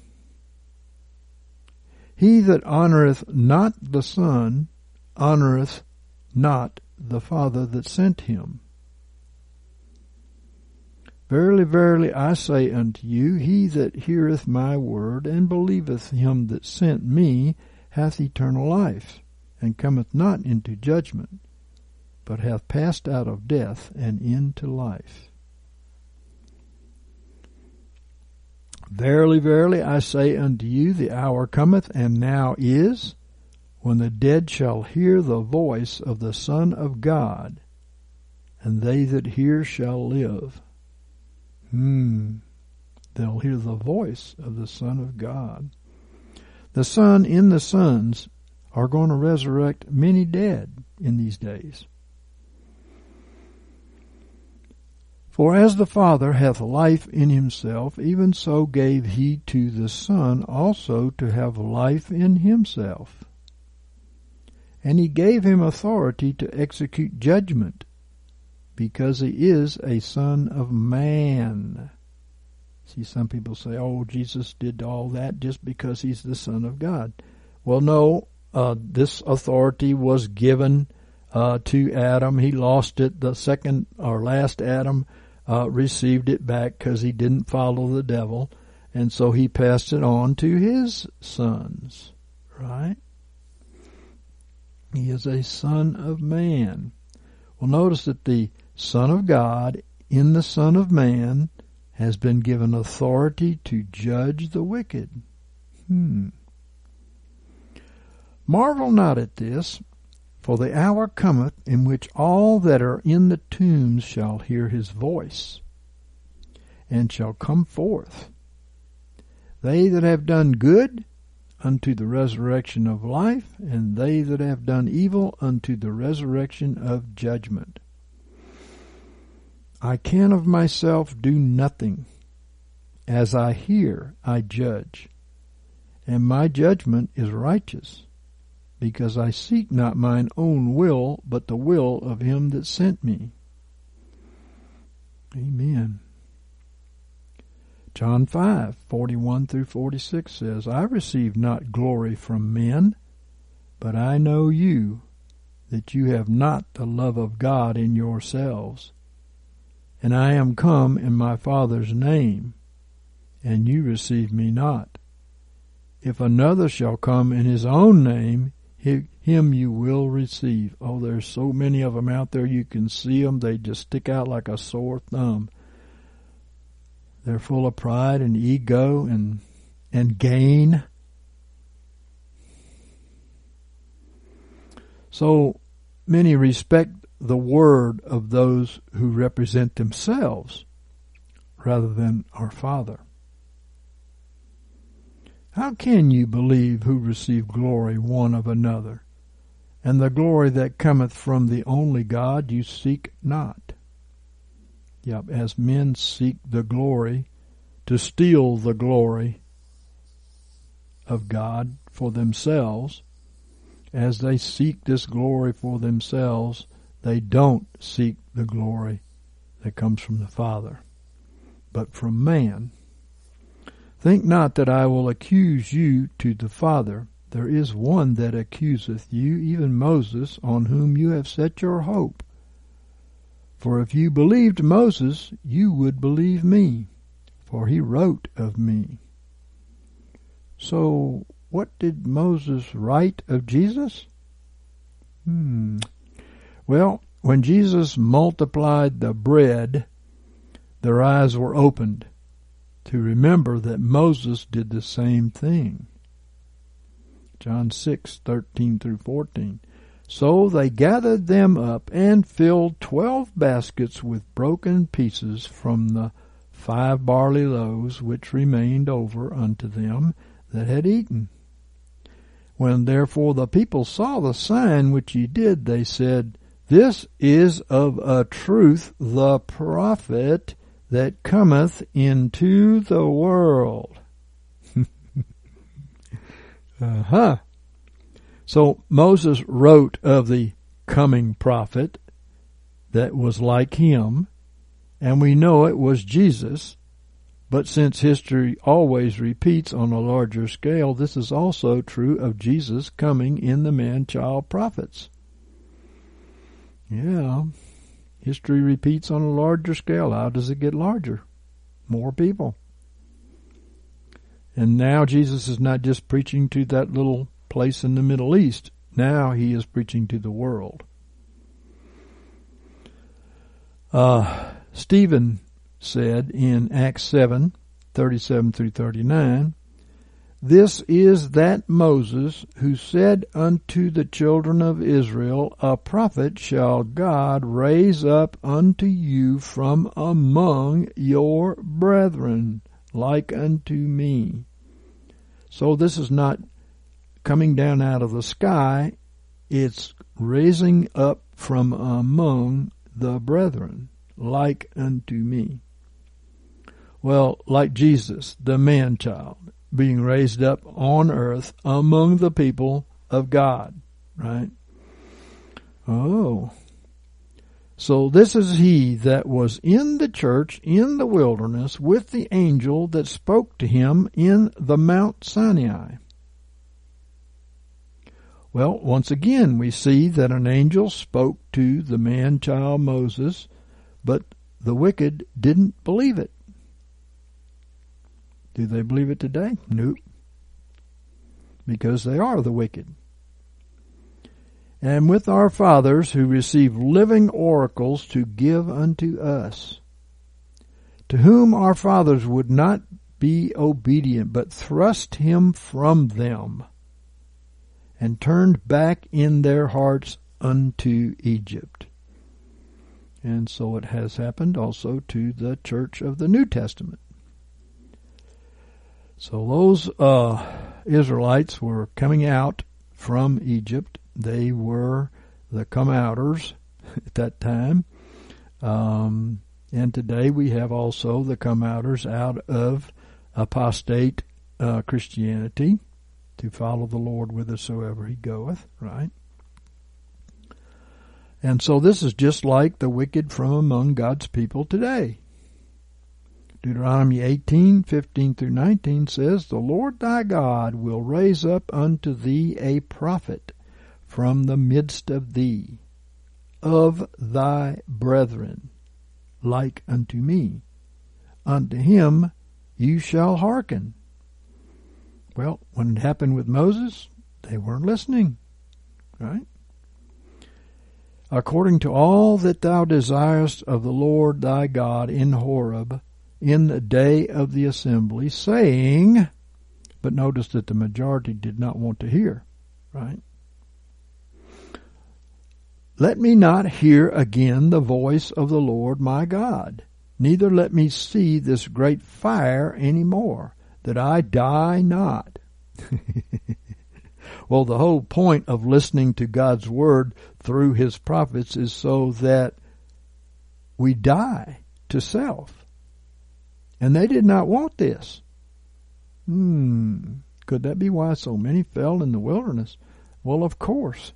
He that honoreth not the Son honoreth not the Father that sent him. Verily, verily, I say unto you, he that heareth my word, and believeth him that sent me, hath eternal life, and cometh not into judgment, but hath passed out of death and into life. Verily, verily, I say unto you, the hour cometh, and now is, when the dead shall hear the voice of the Son of God, and they that hear shall live. Hmm. They'll hear the voice of the Son of God. The Son in the sons are going to resurrect many dead in these days. For as the Father hath life in himself, even so gave he to the Son also to have life in himself. And he gave him authority to execute judgment, because he is a Son of Man. See, some people say, oh, Jesus did all that just because he's the Son of God. Well, no, uh, this authority was given uh, to Adam. He lost it. The second or last Adam uh, received it back because he didn't follow the devil, and so he passed it on to his sons, right? He is a Son of Man. Well, notice that the Son of God in the Son of Man has been given authority to judge the wicked. Hmm. Marvel not at this, for the hour cometh in which all that are in the tombs shall hear his voice, and shall come forth. They that have done good, unto the resurrection of life, and they that have done evil, unto the resurrection of judgment. I can of myself do nothing. As I hear, I judge, and my judgment is righteous, because I seek not mine own will, but the will of him that sent me. Amen. John five, forty-one through forty-six says, I receive not glory from men, but I know you, that you have not the love of God in yourselves. And I am come in my Father's name, and you receive me not. If another shall come in his own name, him you will receive. Oh, there's so many of them out there. You can see them. They just stick out like a sore thumb. They're full of pride and ego and and gain. So many respect the word of those who represent themselves rather than our Father. How can you believe who receive glory one of another, and the glory that cometh from the only God you seek not? Yep, as men seek the glory, to steal the glory of God for themselves, as they seek this glory for themselves, they don't seek the glory that comes from the Father, but from man. Think not that I will accuse you to the Father. There is one that accuseth you, even Moses, on whom you have set your hope. For if you believed Moses, you would believe me, for he wrote of me. So, what did Moses write of Jesus? Hmm. Well, when Jesus multiplied the bread, their eyes were opened to remember that Moses did the same thing. John six, thirteen through fourteen. So they gathered them up and filled twelve baskets with broken pieces from the five barley loaves which remained over unto them that had eaten. When therefore the people saw the sign which he did, they said, This is of a truth the prophet that cometh into the world. uh-huh. So Moses wrote of the coming prophet that was like him, and we know it was Jesus. But since history always repeats on a larger scale, this is also true of Jesus coming in the man-child prophets. Yeah. History repeats on a larger scale. How does it get larger? More people. And now Jesus is not just preaching to that little place in the Middle East. Now he is preaching to the world. Uh, Stephen said in Acts seven, thirty-seven through thirty-nine, "This is that Moses who said unto the children of Israel, A prophet shall God raise up unto you from among your brethren, like unto me." So this is not coming down out of the sky. It's raising up from among the brethren, like unto me. Well, like Jesus, the man-child, being raised up on earth among the people of God, right? Oh. So this is he that was in the church in the wilderness with the angel that spoke to him in the Mount Sinai. Well, once again, we see that an angel spoke to the man-child Moses, but the wicked didn't believe it. Do they believe it today? Nope. Because they are the wicked. And with our fathers who received living oracles to give unto us, to whom our fathers would not be obedient, but thrust him from them, and turned back in their hearts unto Egypt. And so it has happened also to the church of the New Testament. So those uh, Israelites were coming out from Egypt. They were the come-outers at that time. Um, and today we have also the come-outers out of apostate uh, Christianity, to follow the Lord whithersoever he goeth, right? And so this is just like the wicked from among God's people today. Deuteronomy eighteen, fifteen through nineteen says, "The Lord thy God will raise up unto thee a prophet from the midst of thee, of thy brethren, like unto me. Unto him you shall hearken." Well, when it happened with Moses, they weren't listening, right? "According to all that thou desirest of the Lord thy God in Horeb, in the day of the assembly, saying," but notice that the majority did not want to hear, right? "Let me not hear again the voice of the Lord my God, neither let me see this great fire any more, that I die not." Well, the whole point of listening to God's word through his prophets is so that we die to self. And they did not want this. Hmm, could that be why so many fell in the wilderness? Well, of course.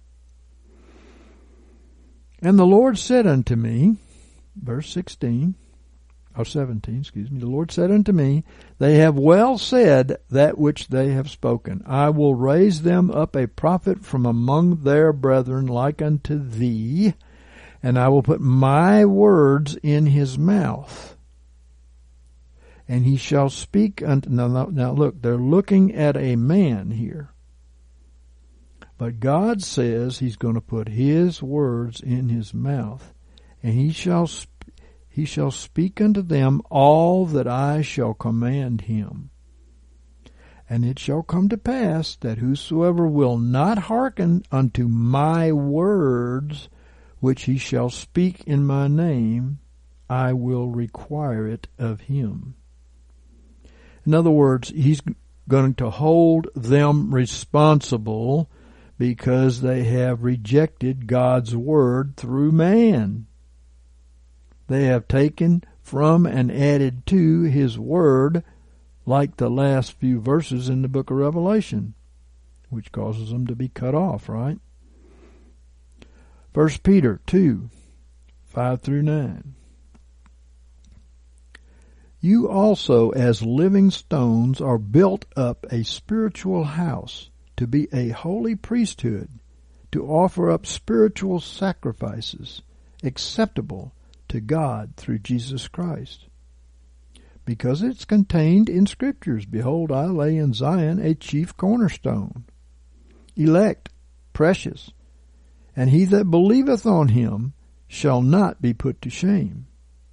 "And the Lord said unto me," verse sixteen, or seventeen, excuse me, "the Lord said unto me, They have well said that which they have spoken. I will raise them up a prophet from among their brethren like unto thee, and I will put my words in his mouth. And he shall speak unto..." Now, now look, they're looking at a man here. But God says he's going to put his words in his mouth, and he shall speak. He shall speak unto them all that I shall command him. And it shall come to pass that whosoever will not hearken unto my words, which he shall speak in my name, I will require it of him. In other words, he's going to hold them responsible because they have rejected God's word through man. They have taken from and added to his word, like the last few verses in the book of Revelation, which causes them to be cut off, right? First Peter two, five through nine. "You also, as living stones, are built up a spiritual house, to be a holy priesthood, to offer up spiritual sacrifices acceptable to God through Jesus Christ. Because it's contained in Scriptures. Behold, I lay in Zion a chief cornerstone, elect, precious, and he that believeth on him shall not be put to shame.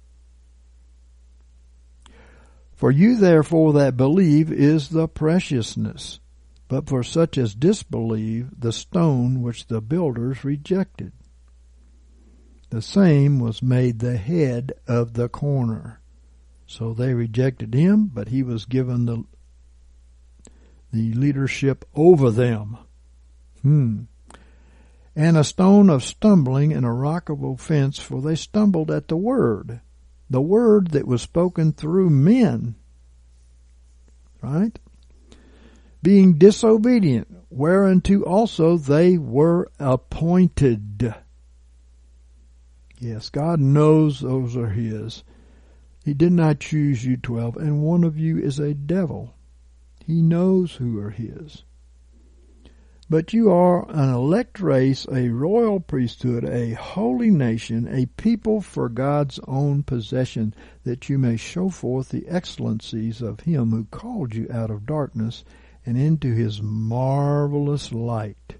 For you therefore that believe is the preciousness, but for such as disbelieve, the stone which the builders rejected, the same was made the head of the corner. So they rejected him, but he was given the the leadership over them. Hmm. And a stone of stumbling and a rock of offense, for they stumbled at the word, the word that was spoken through men. Right? Being disobedient, whereunto also they were appointed. Yes, God knows those are his. He did not choose you twelve, and one of you is a devil. He knows who are his. But you are an elect race, a royal priesthood, a holy nation, a people for God's own possession, that you may show forth the excellencies of him who called you out of darkness and into his marvelous light.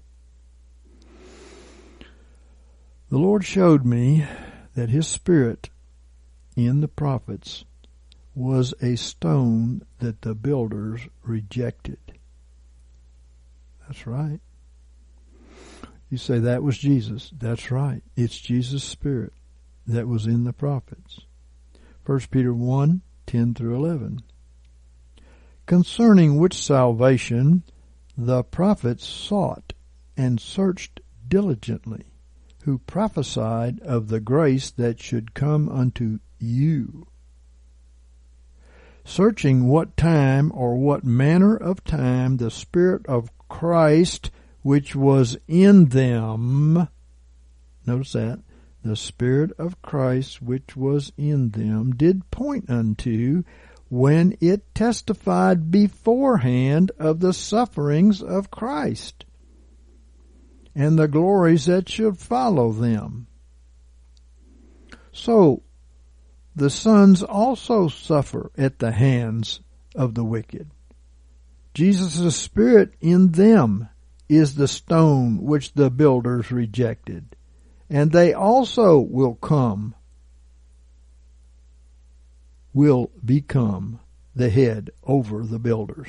The Lord showed me that his Spirit in the prophets was a stone that the builders rejected. That's right. You say that was Jesus. That's right. It's Jesus' Spirit that was in the prophets. First Peter one, ten through eleven. Concerning which salvation the prophets sought and searched diligently, who prophesied of the grace that should come unto you, searching what time or what manner of time the Spirit of Christ which was in them, notice that, the Spirit of Christ which was in them did point unto, when it testified beforehand of the sufferings of Christ, and the glories that should follow them. So, the sons also suffer at the hands of the wicked. Jesus' Spirit in them is the stone which the builders rejected, and they also will come, will become the head over the builders.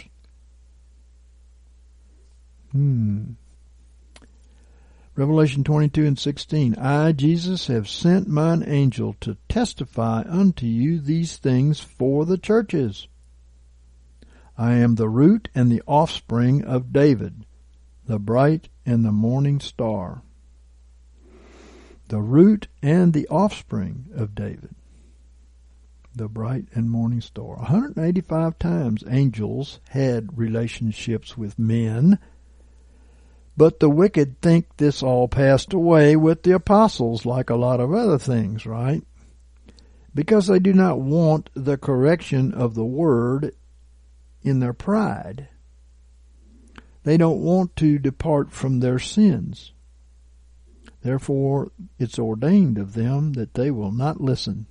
Hmm. Revelation twenty-two and sixteen. I, Jesus, have sent mine angel to testify unto you these things for the churches. I am the root and the offspring of David, the bright and the morning star. The root and the offspring of David, the bright and morning star. one hundred eighty-five times angels had relationships with men, but the wicked think this all passed away with the apostles, like a lot of other things, right? Because they do not want the correction of the word in their pride. They don't want to depart from their sins. Therefore, it's ordained of them that they will not listen.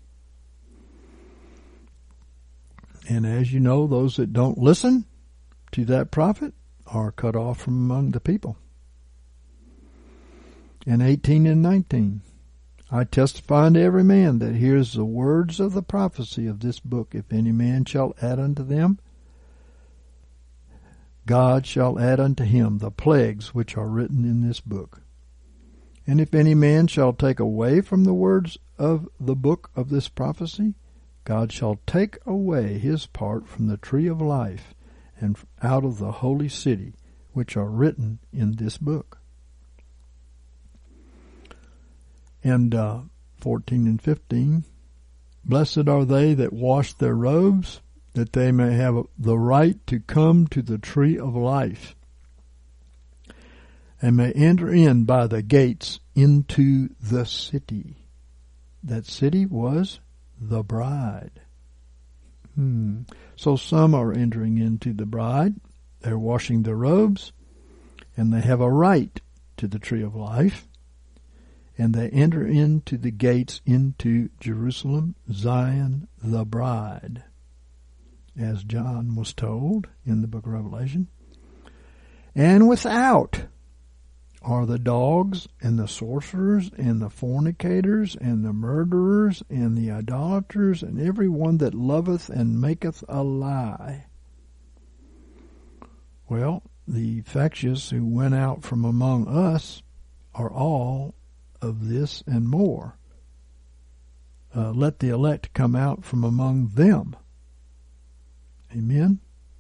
And as you know, those that don't listen to that prophet are cut off from among the people. And eighteen and nineteen. I testify unto every man that hears the words of the prophecy of this book. If any man shall add unto them, God shall add unto him the plagues which are written in this book. And if any man shall take away from the words of the book of this prophecy, God shall take away his part from the tree of life and out of the holy city, which are written in this book. And uh, fourteen and fifteen, blessed are they that wash their robes, that they may have the right to come to the tree of life, and may enter in by the gates into the city. That city was the bride. Hmm. So some are entering into the bride. They're washing their robes, and they have a right to the tree of life. and they enter into the gates into Jerusalem, Zion, the bride, as John was told in the book of Revelation. And without are the dogs and the sorcerers and the fornicators and the murderers and the idolaters and every one that loveth and maketh a lie. Well, the factious who went out from among us are all of this and more. Uh, let the elect come out from among them. Amen.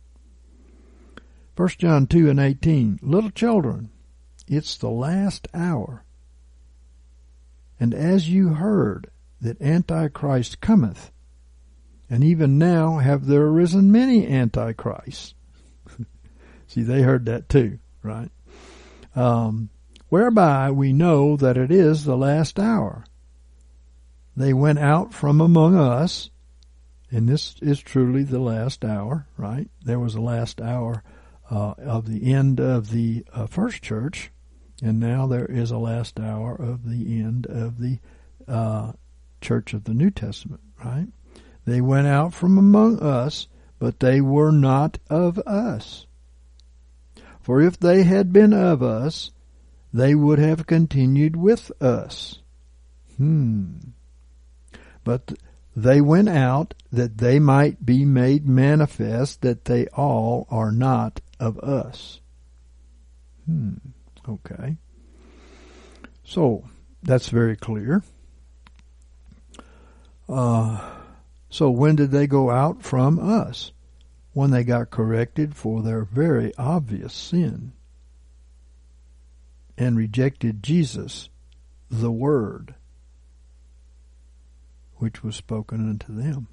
First John two and eighteen. Little children, it's the last hour. And as you heard that Antichrist cometh, and even now have there arisen many Antichrists. See, they heard that too, right? Um, whereby we know that it is the last hour. They went out from among us, and this is truly the last hour, right? There was a last hour uh, of the end of the uh, first church, and now there is a last hour of the end of the uh, church of the New Testament, right? They went out from among us, but they were not of us. For if they had been of us, they would have continued with us. Hmm. But they went out that they might be made manifest that they all are not of us. Hmm. Okay. So, that's very clear. Uh, so when did they go out from us? When they got corrected for their very obvious sin and rejected Jesus, the Word, which was spoken unto them.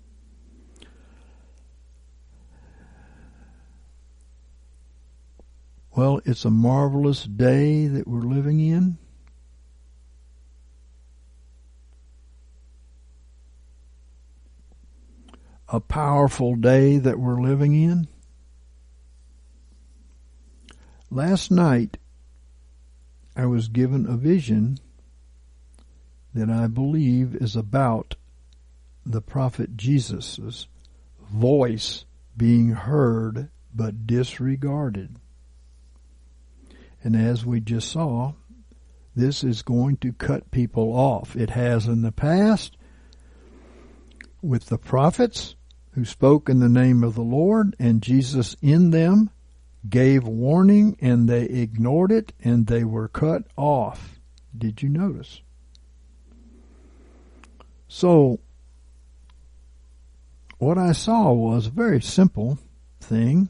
Well, it's a marvelous day that we're living in. A powerful day that we're living in. Last night, I was given a vision that I believe is about the prophet Jesus' voice being heard but disregarded. And as we just saw, this is going to cut people off. It has in the past with the prophets who spoke in the name of the Lord, and Jesus in them gave warning, and they ignored it, and they were cut off. Did you notice? So, what I saw was a very simple thing.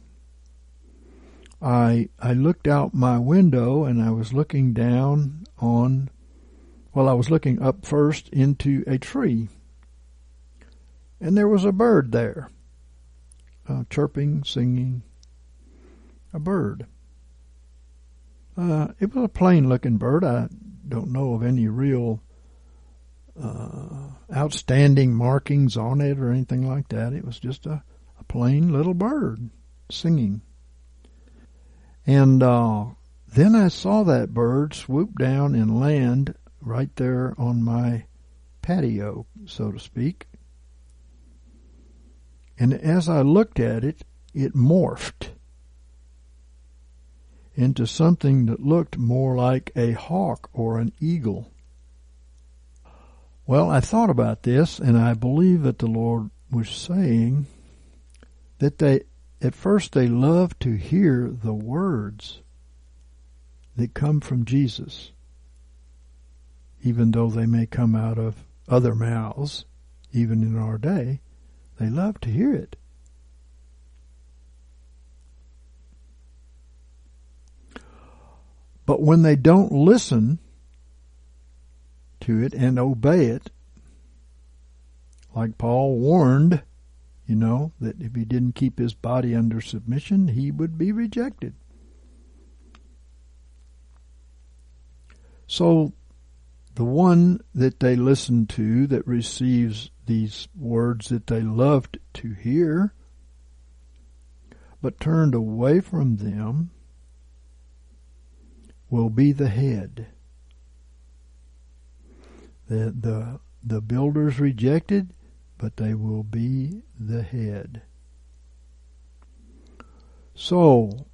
I I looked out my window, and I was looking down on, well, I was looking up first into a tree. And there was a bird there, uh, chirping, singing, a bird. Uh, it was a plain-looking bird. I don't know of any real uh, outstanding markings on it or anything like that. It was just a, a plain little bird singing. And uh, then I saw that bird swoop down and land right there on my patio, so to speak. And as I looked at it, it morphed into something that looked more like a hawk or an eagle. Well, I thought about this, and I believe that the Lord was saying that they, at first they love to hear the words that come from Jesus, even though they may come out of other mouths, even in our day. They love to hear it. But when they don't listen to it and obey it, like Paul warned, you know, that if he didn't keep his body under submission, he would be rejected. So the one that they listen to that receives these words that they loved to hear, but turned away from them, will be the head. The, the, the builders rejected, but they will be the head. So,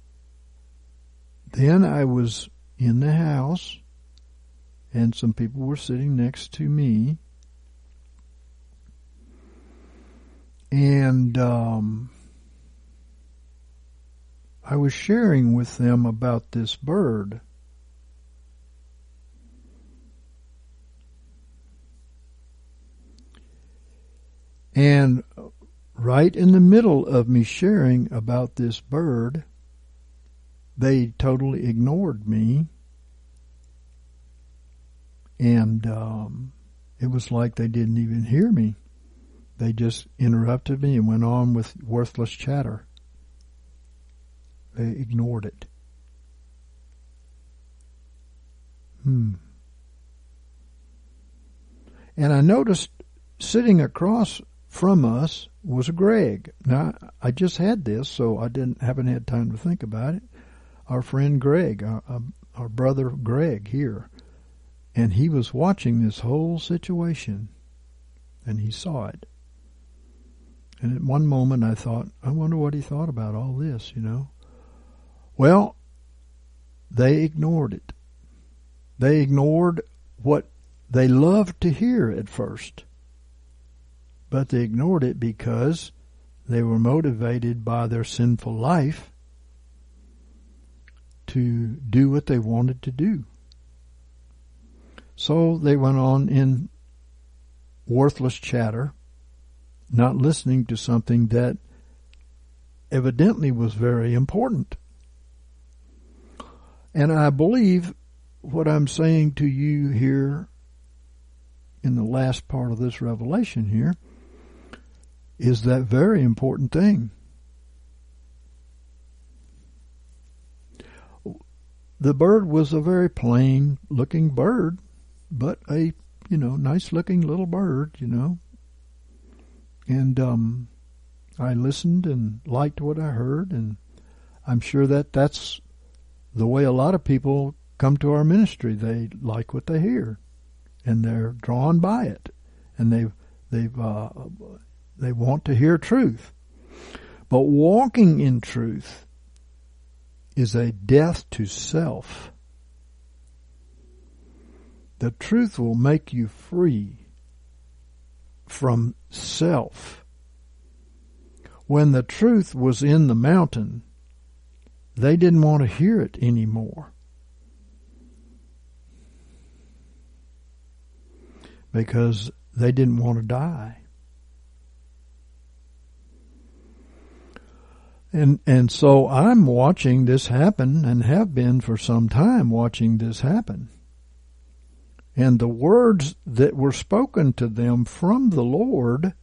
then I was in the house, and some people were sitting next to me, and um, I was sharing with them about this bird. And right in the middle of me sharing about this bird, they totally ignored me. And um, it was like they didn't even hear me. They just interrupted me and went on with worthless chatter. They ignored it. Hmm. And I noticed sitting across from us was a Greg. Now, I just had this, so I didn't haven't had time to think about it. Our friend Greg, our, our brother Greg here, and he was watching this whole situation, and he saw it. And at one moment I thought, I wonder what he thought about all this, you know. Well, they ignored it. They ignored what they loved to hear at first. But they ignored it because they were motivated by their sinful life to do what they wanted to do. So they went on in worthless chatter, not listening to something that evidently was very important. And I believe what I'm saying to you here in the last part of this revelation here is that very important thing. The bird was a very plain looking bird, but a, you know, nice looking little bird, you know. And um, I listened and liked what I heard, and I'm sure that that's the way a lot of people come to our ministry. They like what they hear, and they're drawn by it, and they've they've uh, they want to hear truth. But walking in truth is a death to self. The truth will make you free from self. When the truth was in the mountain, they didn't want to hear it anymore, because they didn't want to die. And and so I'm watching this happen, and have been for some time watching this happen. And the words that were spoken to them from the Lord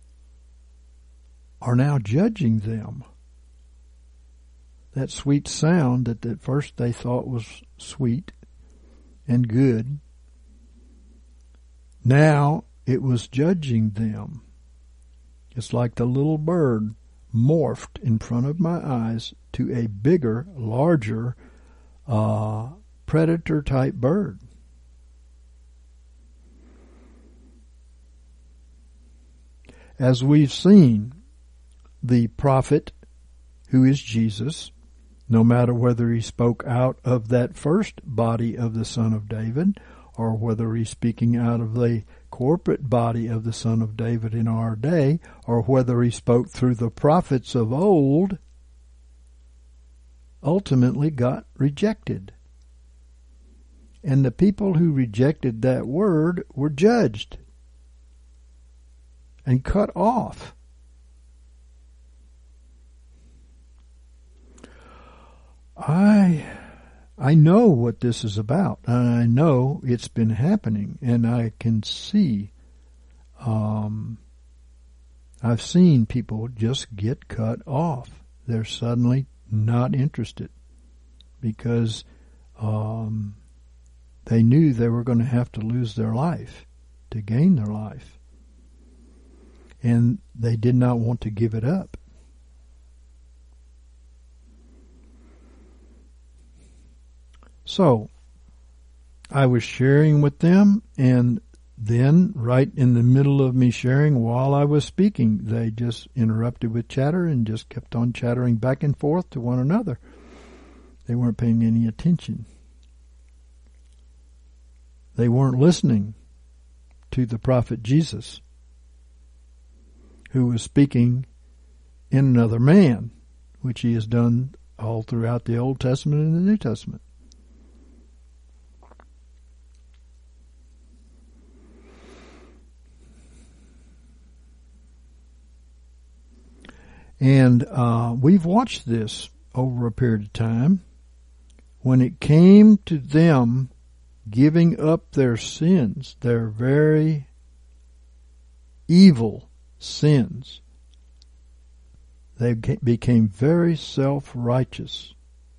are now judging them. That sweet sound that at first they thought was sweet and good, now it was judging them. It's like the little bird morphed in front of my eyes to a bigger, larger, uh, predator-type bird. As we've seen, the prophet, who is Jesus, no matter whether he spoke out of that first body of the Son of David, or whether he's speaking out of the corporate body of the Son of David in our day, or whether he spoke through the prophets of old, ultimately got rejected. And the people who rejected that word were judged and cut off. I I know what this is about, and I know it's been happening, and I can see, um, I've seen people just get cut off. They're suddenly not interested because um, they knew they were going to have to lose their life to gain their life, and they did not want to give it up. So, I was sharing with them, and then right in the middle of me sharing while I was speaking, they just interrupted with chatter and just kept on chattering back and forth to one another. They weren't paying any attention. They weren't listening to the prophet Jesus, who was speaking in another man, which he has done all throughout the Old Testament and the New Testament. And uh, we've watched this over a period of time. When it came to them giving up their sins, their very evil sins, they became very self-righteous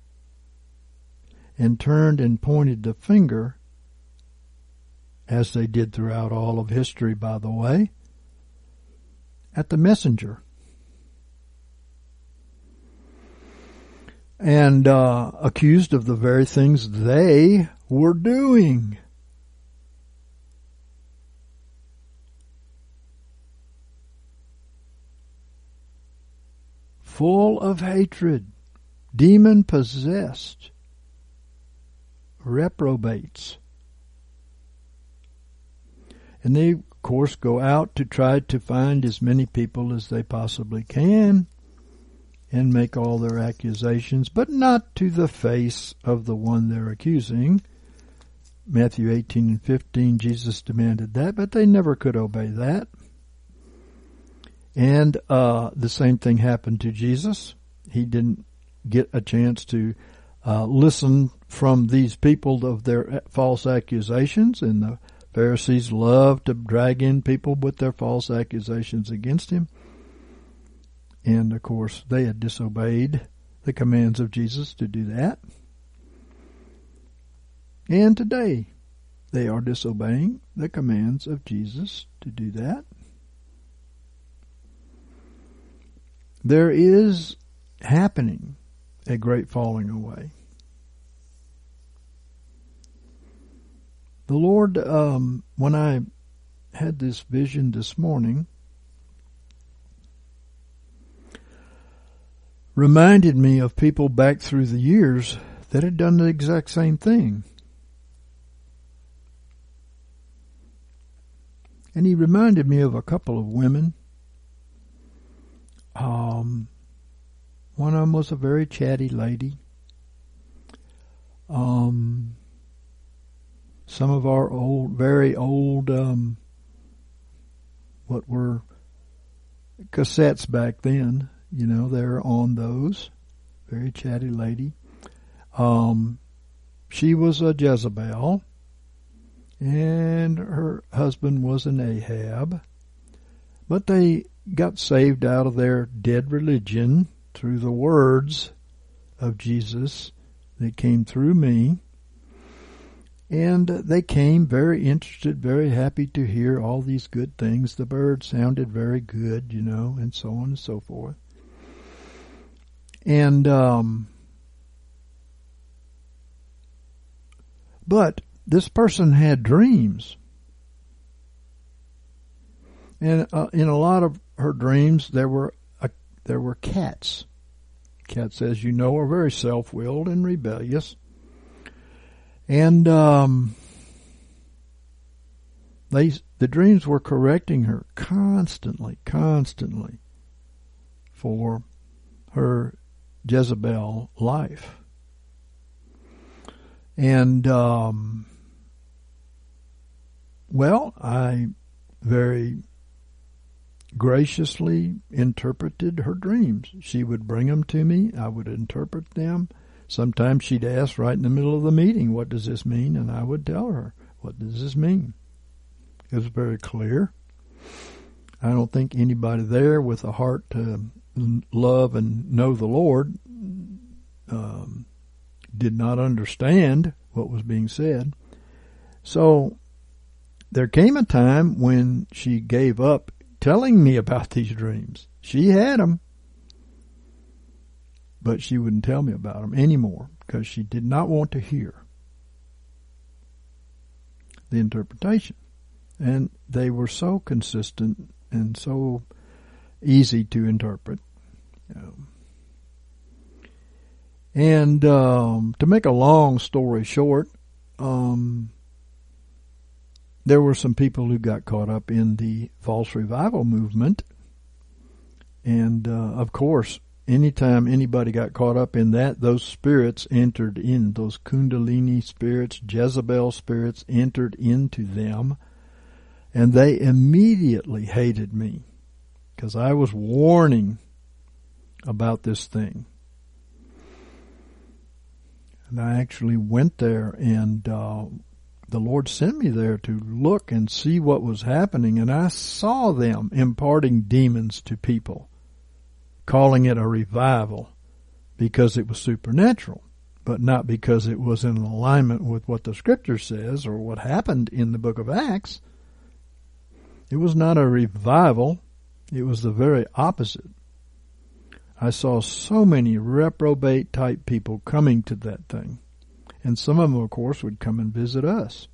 and turned and pointed the finger, as they did throughout all of history, by the way, at the messenger. And uh, accused of the very things they were doing. Full of hatred, demon-possessed, reprobates. And they, of course, go out to try to find as many people as they possibly can and make all their accusations, but not to the face of the one they're accusing. Matthew eighteen and fifteen, Jesus demanded that, but they never could obey that. And uh, the same thing happened to Jesus. He didn't get a chance to uh, listen from these people of their false accusations, and the Pharisees loved to drag in people with their false accusations against him. And, of course, they had disobeyed the commands of Jesus to do that. And today, they are disobeying the commands of Jesus to do that. There is happening a great falling away. The Lord, um, when I had this vision this morning, reminded me of people back through the years that had done the exact same thing. And he reminded me of a couple of women. Um, one of them was a very chatty lady. Um, some of our old, very old, um, what were cassettes back then, you know, they're on those. Very chatty lady. Um, she was a Jezebel, and her husband was an Ahab. But they got saved out of their dead religion through the words of Jesus that came through me. And they came very interested, very happy to hear all these good things. The bird sounded very good, you know, and so on and so forth. And, um, but this person had dreams. And uh, in a lot of her dreams, there were uh, there were cats. Cats, as you know, are very self-willed and rebellious. And um, they the dreams were correcting her constantly, constantly for her Jezebel life. And, um, well, I very graciously interpreted her dreams. She would bring them to me. I would interpret them. Sometimes she'd ask right in the middle of the meeting, what does this mean? And I would tell her, what does this mean? It was very clear. I don't think anybody there with a heart to love and know the Lord um, did not understand what was being said. So there came a time when she gave up telling me about these dreams. She had them, but she wouldn't tell me about them anymore because she did not want to hear. the interpretation. And they were so consistent and so easy to interpret. Um, and um, to make a long story short, um, there were some people who got caught up in the false revival movement. And, uh, of course, anytime anybody got caught up in that, those spirits entered in. Those Kundalini spirits, Jezebel spirits entered into them. And they immediately hated me because I was warning about this thing. And I actually went there, and uh, the Lord sent me there to look and see what was happening. And I saw them imparting demons to people, calling it a revival because it was supernatural, but not because it was in alignment with what the Scripture says or what happened in the book of Acts. It was not a revival. It was the very opposite. I saw so many reprobate type people coming to that thing. And some of them, of course, would come and visit us.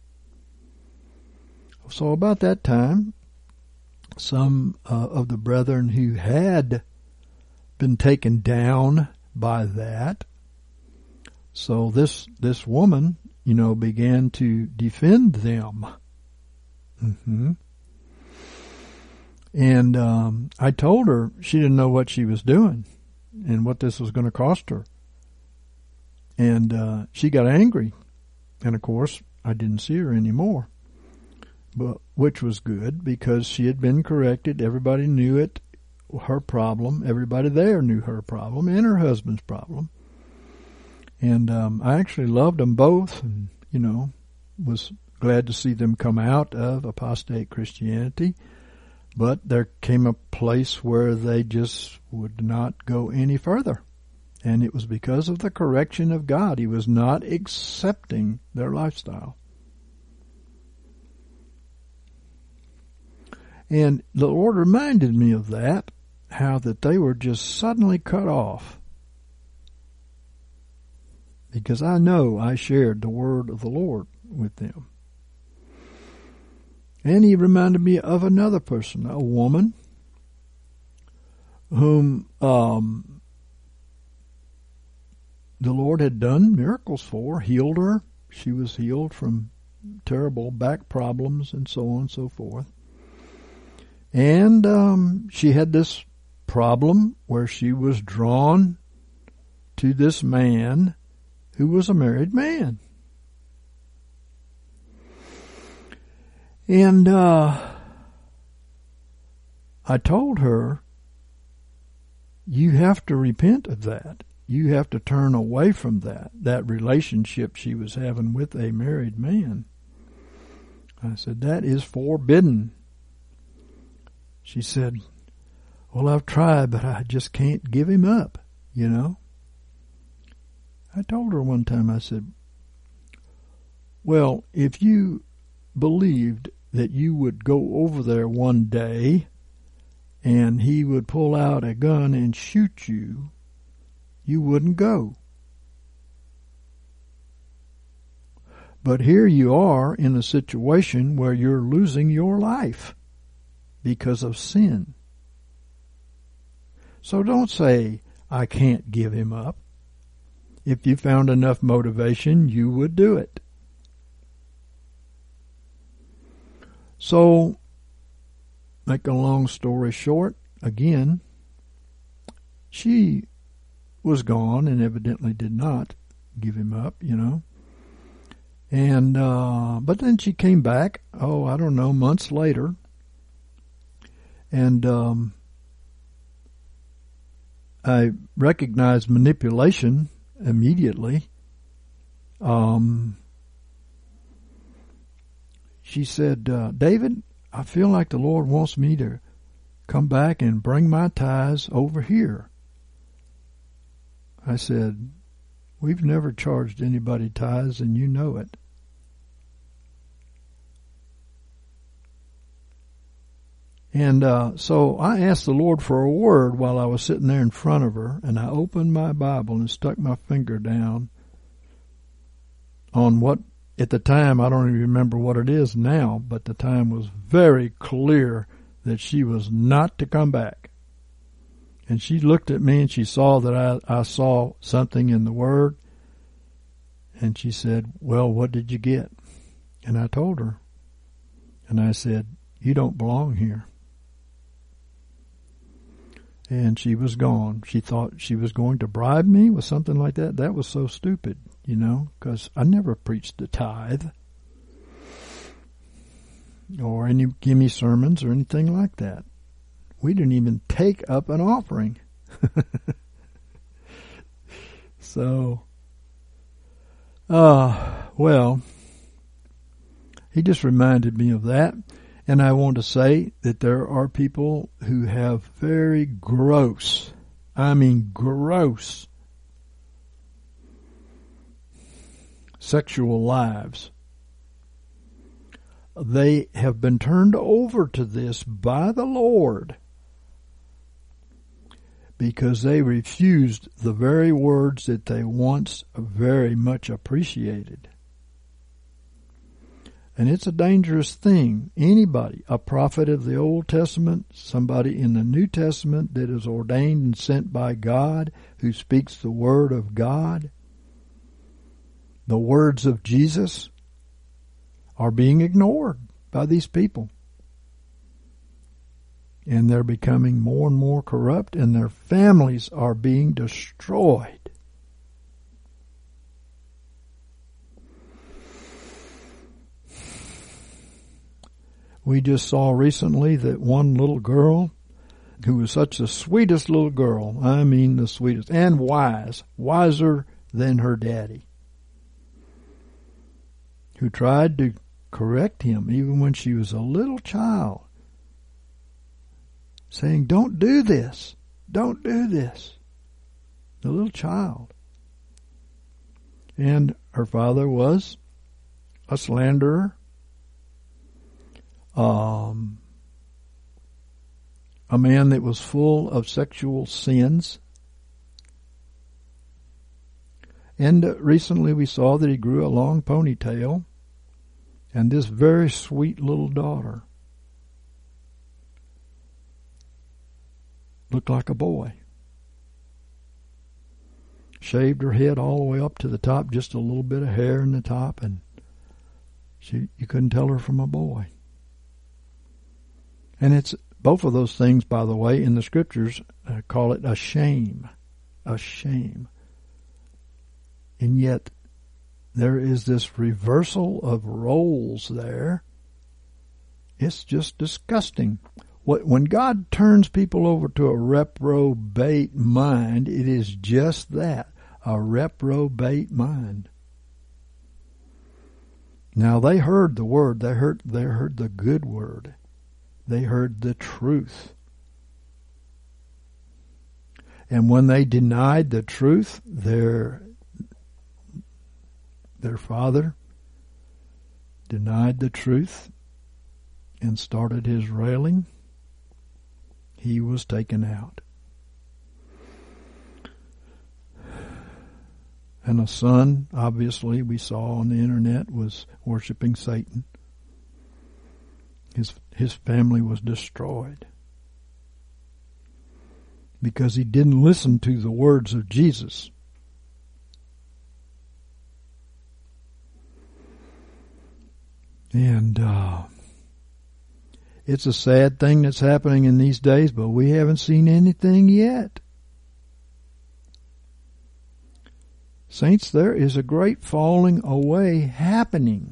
So about that time, some uh, of the brethren who had been taken down by that, so this this woman, you know, began to defend them. Mm-hmm. And um, I told her she didn't know what she was doing and what this was going to cost her. And uh, she got angry. And, of course, I didn't see her anymore, but which was good because she had been corrected. Everybody knew it, her problem. Everybody there knew her problem and her husband's problem. And um, I actually loved them both and, you know, was glad to see them come out of apostate Christianity. But there came a place where they just would not go any further. And it was because of the correction of God. He was not accepting their lifestyle. And the Lord reminded me of that, how that they were just suddenly cut off. Because I know I shared the word of the Lord with them. And he reminded me of another person, a woman, whom um, the Lord had done miracles for, healed her. She was healed from terrible back problems and so on and so forth. And um, she had this problem where she was drawn to this man who was a married man. And uh, I told her, you have to repent of that. You have to turn away from that, that relationship she was having with a married man. I said, that is forbidden. She said, well, I've tried, but I just can't give him up, you know. I told her one time, I said, well, if you believed that you would go over there one day and he would pull out a gun and shoot you, you wouldn't go. But here you are in a situation where you're losing your life because of sin. So don't say, I can't give him up. If you found enough motivation, you would do it. So, make a long story short, again, she was gone and evidently did not give him up, you know. And, uh, but then she came back, oh, I don't know, months later. And, um, I recognized manipulation immediately. Um, she said, uh, David, I feel like the Lord wants me to come back and bring my tithes over here. I said, we've never charged anybody tithes, and you know it. And uh, so I asked the Lord for a word while I was sitting there in front of her, and I opened my Bible and stuck my finger down on what at the time, I don't even remember what it is now, but the time was very clear that she was not to come back. And she looked at me and she saw that I, I saw something in the Word. And she said, well, what did you get? And I told her. And I said, you don't belong here. And she was gone. She thought she was going to bribe me with something like that. That was so stupid, you know, because I never preached the tithe or any gimme sermons or anything like that. We didn't even take up an offering. So, uh, well, he just reminded me of that. And I want to say that there are people who have very gross, I mean gross, sexual lives. They have been turned over to this by the Lord because they refused the very words that they once very much appreciated. And it's a dangerous thing. Anybody, a prophet of the Old Testament, somebody in the New Testament that is ordained and sent by God, who speaks the Word of God, the words of Jesus, are being ignored by these people. And they're becoming more and more corrupt, and their families are being destroyed. We just saw recently that one little girl, who was such the sweetest little girl, I mean the sweetest, and wise, wiser than her daddy, who tried to correct him even when she was a little child, saying, don't do this, don't do this. The little child. And her father was a slanderer, Um, a man that was full of sexual sins. And uh, recently we saw that he grew a long ponytail, and this very sweet little daughter looked like a boy. Shaved her head all the way up to the top, just a little bit of hair in the top, and she you couldn't tell her from a boy. And it's both of those things, by the way, in the scriptures uh, call it a shame, a shame. And yet there is this reversal of roles there. It's just disgusting. When God turns people over to a reprobate mind, it is just that, a reprobate mind. Now they heard the word, they heard, they heard the good word. They heard the truth. And when they denied the truth, their, their father denied the truth and started his railing. He was taken out. And a son, obviously, we saw on the internet, was worshiping Satan. His his family was destroyed because he didn't listen to the words of Jesus. And uh, it's a sad thing that's happening in these days, but we haven't seen anything yet. Saints, there is a great falling away happening.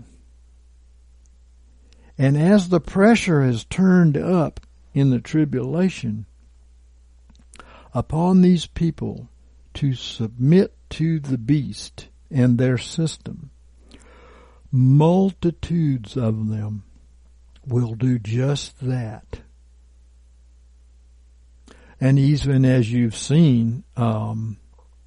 And as the pressure is turned up in the tribulation upon these people to submit to the beast and their system, multitudes of them will do just that. And even as you've seen, um,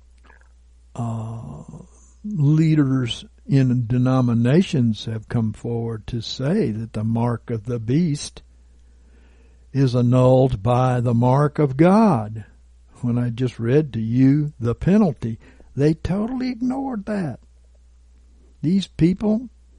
uh, leaders in denominations have come forward to say that the mark of the beast is annulled by the mark of God. When I just read to you the penalty, they totally ignored that. These people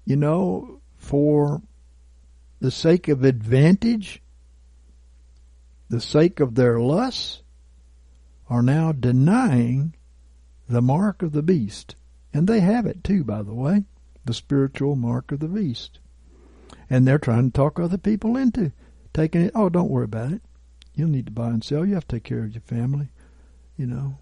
you know, for the sake of advantage, the sake of their lusts, are now denying the mark of the beast. And they have it too, by the way, the spiritual mark of the beast. And they're trying to talk other people into taking it. Oh, don't worry about it. You'll need to buy and sell. You have to take care of your family, you know.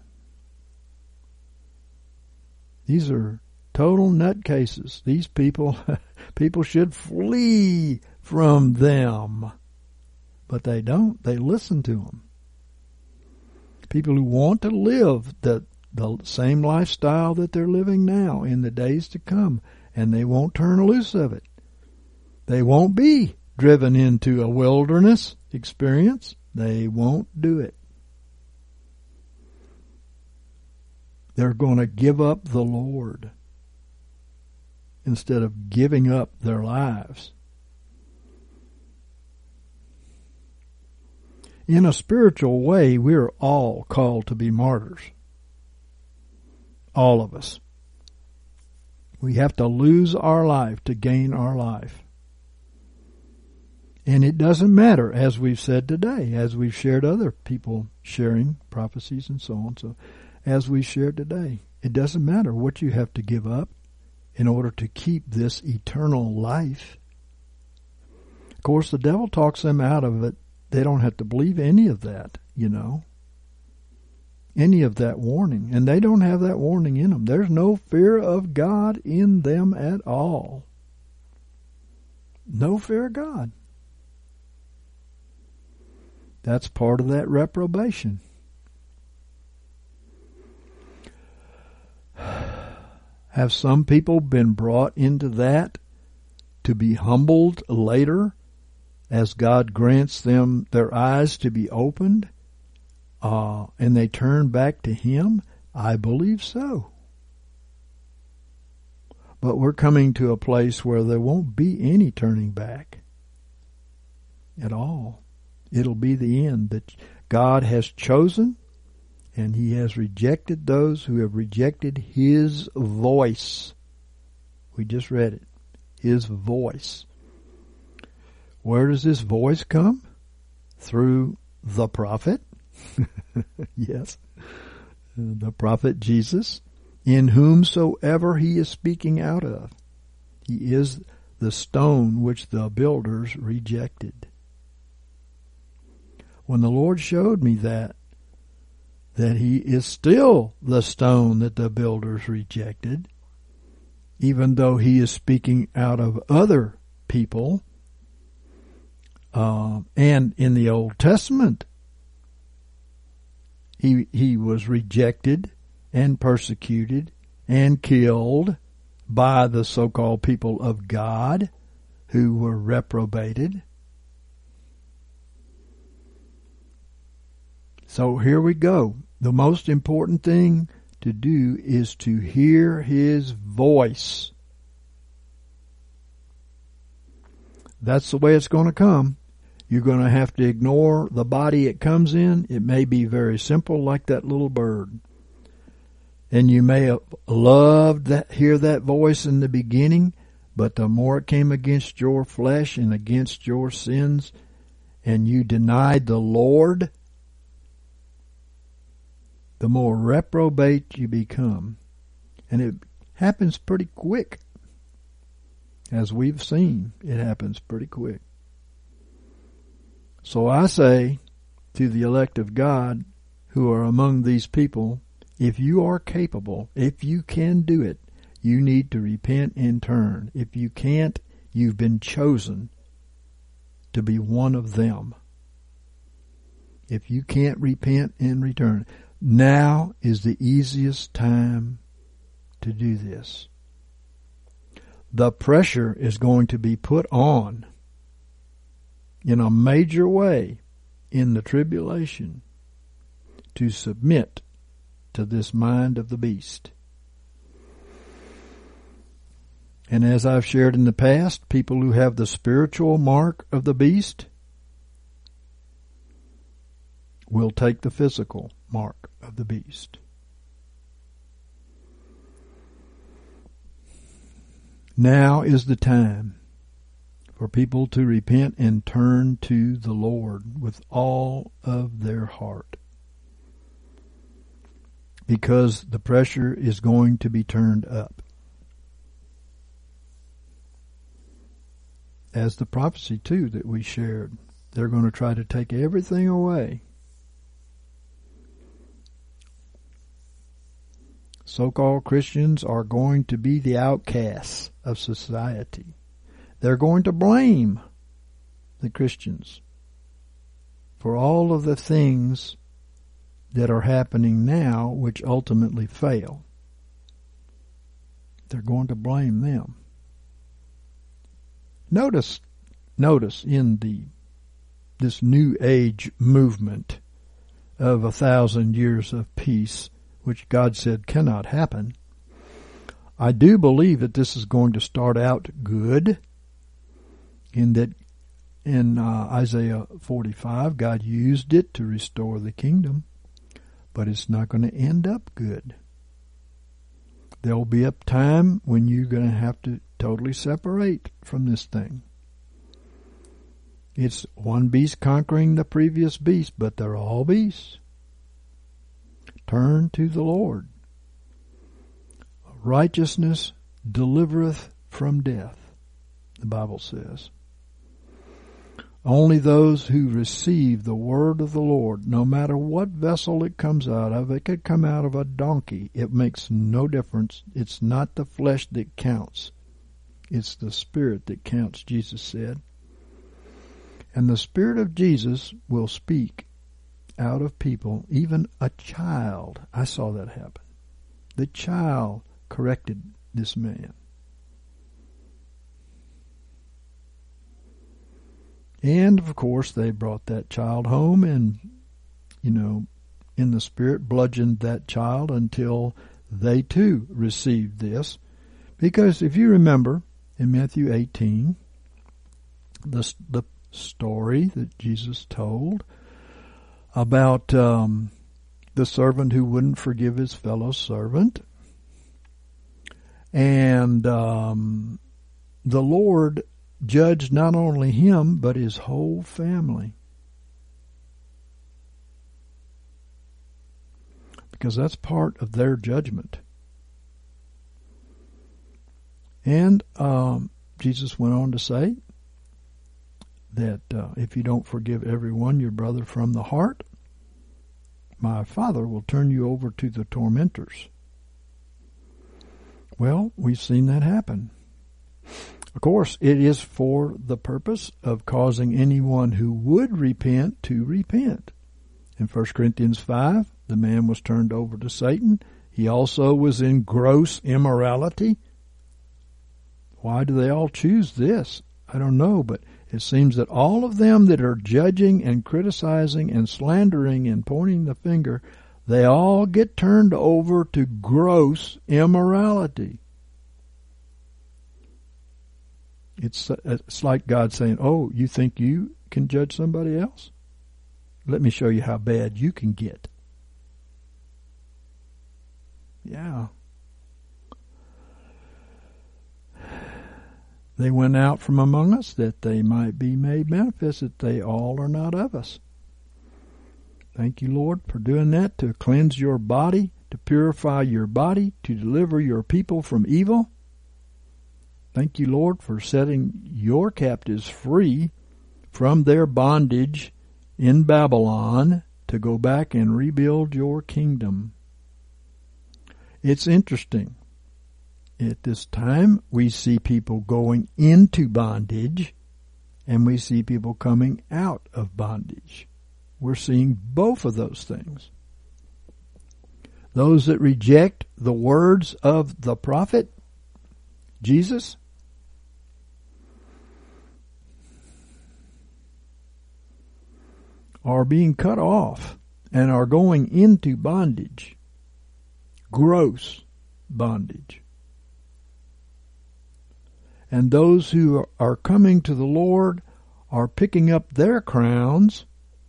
These are total nutcases. These people, people should flee from them. But they don't. They listen to them. People who want to live the, the same lifestyle that they're living now in the days to come, and they won't turn loose of it. They won't be driven into a wilderness experience. They won't do it. They're going to give up the Lord instead of giving up their lives. In a spiritual way, we're all called to be martyrs. All of us. We have to lose our life to gain our life. And it doesn't matter, as we've said today, as we've shared other people sharing prophecies and so on. So, as we shared today, it doesn't matter what you have to give up in order to keep this eternal life. Of course, the devil talks them out of it. They don't have to believe any of that, you know. Any of that warning. And they don't have that warning in them. There's no fear of God in them at all. No fear of God. That's part of that reprobation. Have some people been brought into that to be humbled later as God grants them their eyes to be opened uh, and they turn back to Him? I believe so. But we're coming to a place where there won't be any turning back at all. It'll be the end that God has chosen, and He has rejected those who have rejected His voice. We just read it. His voice. Where does this voice come? Through the prophet. Yes. The prophet Jesus, in whomsoever He is speaking out of. He is the stone which the builders rejected. When the Lord showed me that, that He is still the stone that the builders rejected, even though He is speaking out of other people, uh, and in the Old Testament, He, he was rejected and persecuted and killed by the so-called people of God who were reprobated. So here we go. The most important thing to do is to hear His voice. That's the way it's going to come. You're going to have to ignore the body it comes in. It may be very simple, like that little bird. And you may have loved that, hear that voice in the beginning, but the more it came against your flesh and against your sins, and you denied the Lord, the more reprobate you become. And it happens pretty quick. As we've seen, it happens pretty quick. So I say to the elect of God who are among these people, if you are capable, if you can do it, you need to repent and turn. If you can't, you've been chosen to be one of them. If you can't repent and return, now is the easiest time to do this. The pressure is going to be put on in a major way in the tribulation to submit to this mind of the beast. And as I've shared in the past, people who have the spiritual mark of the beast will take the physical mark of the beast. Now is the time for people to repent and turn to the Lord with all of their heart, because the pressure is going to be turned up. As the prophecy, too, that we shared, they're going to try to take everything away. So-called Christians are going to be the outcasts of society. They're going to blame the Christians for all of the things that are happening now, which ultimately fail. They're going to blame them. Notice, notice in the this New Age movement of a thousand years of peace, which God said cannot happen, I do believe that this is going to start out good, in that in uh, Isaiah forty-five, God used it to restore the kingdom, but it's not going to end up good. There will be a time when you're going to have to totally separate from this thing. It's one beast conquering the previous beast, but they're all beasts. Turn to the Lord. Righteousness delivereth from death, the Bible says. Only those who receive the word of the Lord, no matter what vessel it comes out of, it could come out of a donkey. It makes no difference. It's not the flesh that counts. It's the Spirit that counts, Jesus said. And the Spirit of Jesus will speak out of people, even a child. I saw that happen. The child corrected this man. And, of course, they brought that child home and, you know, in the Spirit bludgeoned that child until they, too, received this. Because if you remember, in Matthew eighteen, the, the story that Jesus told about um, the servant who wouldn't forgive his fellow servant. And um, the Lord judged not only him, but his whole family. Because that's part of their judgment. And um, Jesus went on to say that uh, if you don't forgive everyone your brother from the heart, my Father will turn you over to the tormentors. Well, we've seen that happen. Of course, it is for the purpose of causing anyone who would repent to repent. In First Corinthians five, the man was turned over to Satan. He also was in gross immorality. Why do they all choose this? I don't know, but it seems that all of them that are judging and criticizing and slandering and pointing the finger, they all get turned over to gross immorality. It's, it's like God saying, oh, you think you can judge somebody else? Let me show you how bad you can get. Yeah. They went out from among us that they might be made manifest that they all are not of us. Thank you, Lord, for doing that, to cleanse your body, to purify your body, to deliver your people from evil. Thank you, Lord, for setting your captives free from their bondage in Babylon to go back and rebuild your kingdom. It's interesting. At this time, we see people going into bondage, and we see people coming out of bondage. We're seeing both of those things. Those that reject the words of the prophet, Jesus, are being cut off and are going into bondage, gross bondage. And those who are coming to the Lord are picking up their crowns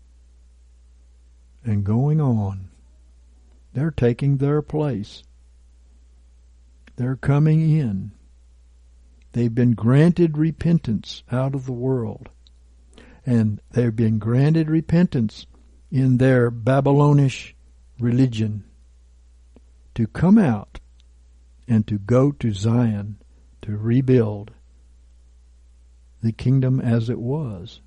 and going on. They're taking their place. They're coming in. They've been granted repentance out of the world. And they've been granted repentance in their Babylonish religion to come out and to go to Zion to rebuild the kingdom as it was.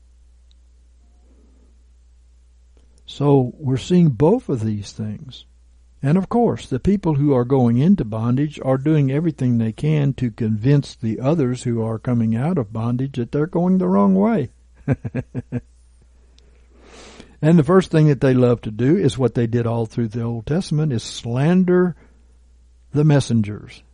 So we're seeing both of these things. And of course, the people who are going into bondage are doing everything they can to convince the others who are coming out of bondage that they're going the wrong way. And the first thing that they love to do is what they did all through the Old Testament, is slander the messengers.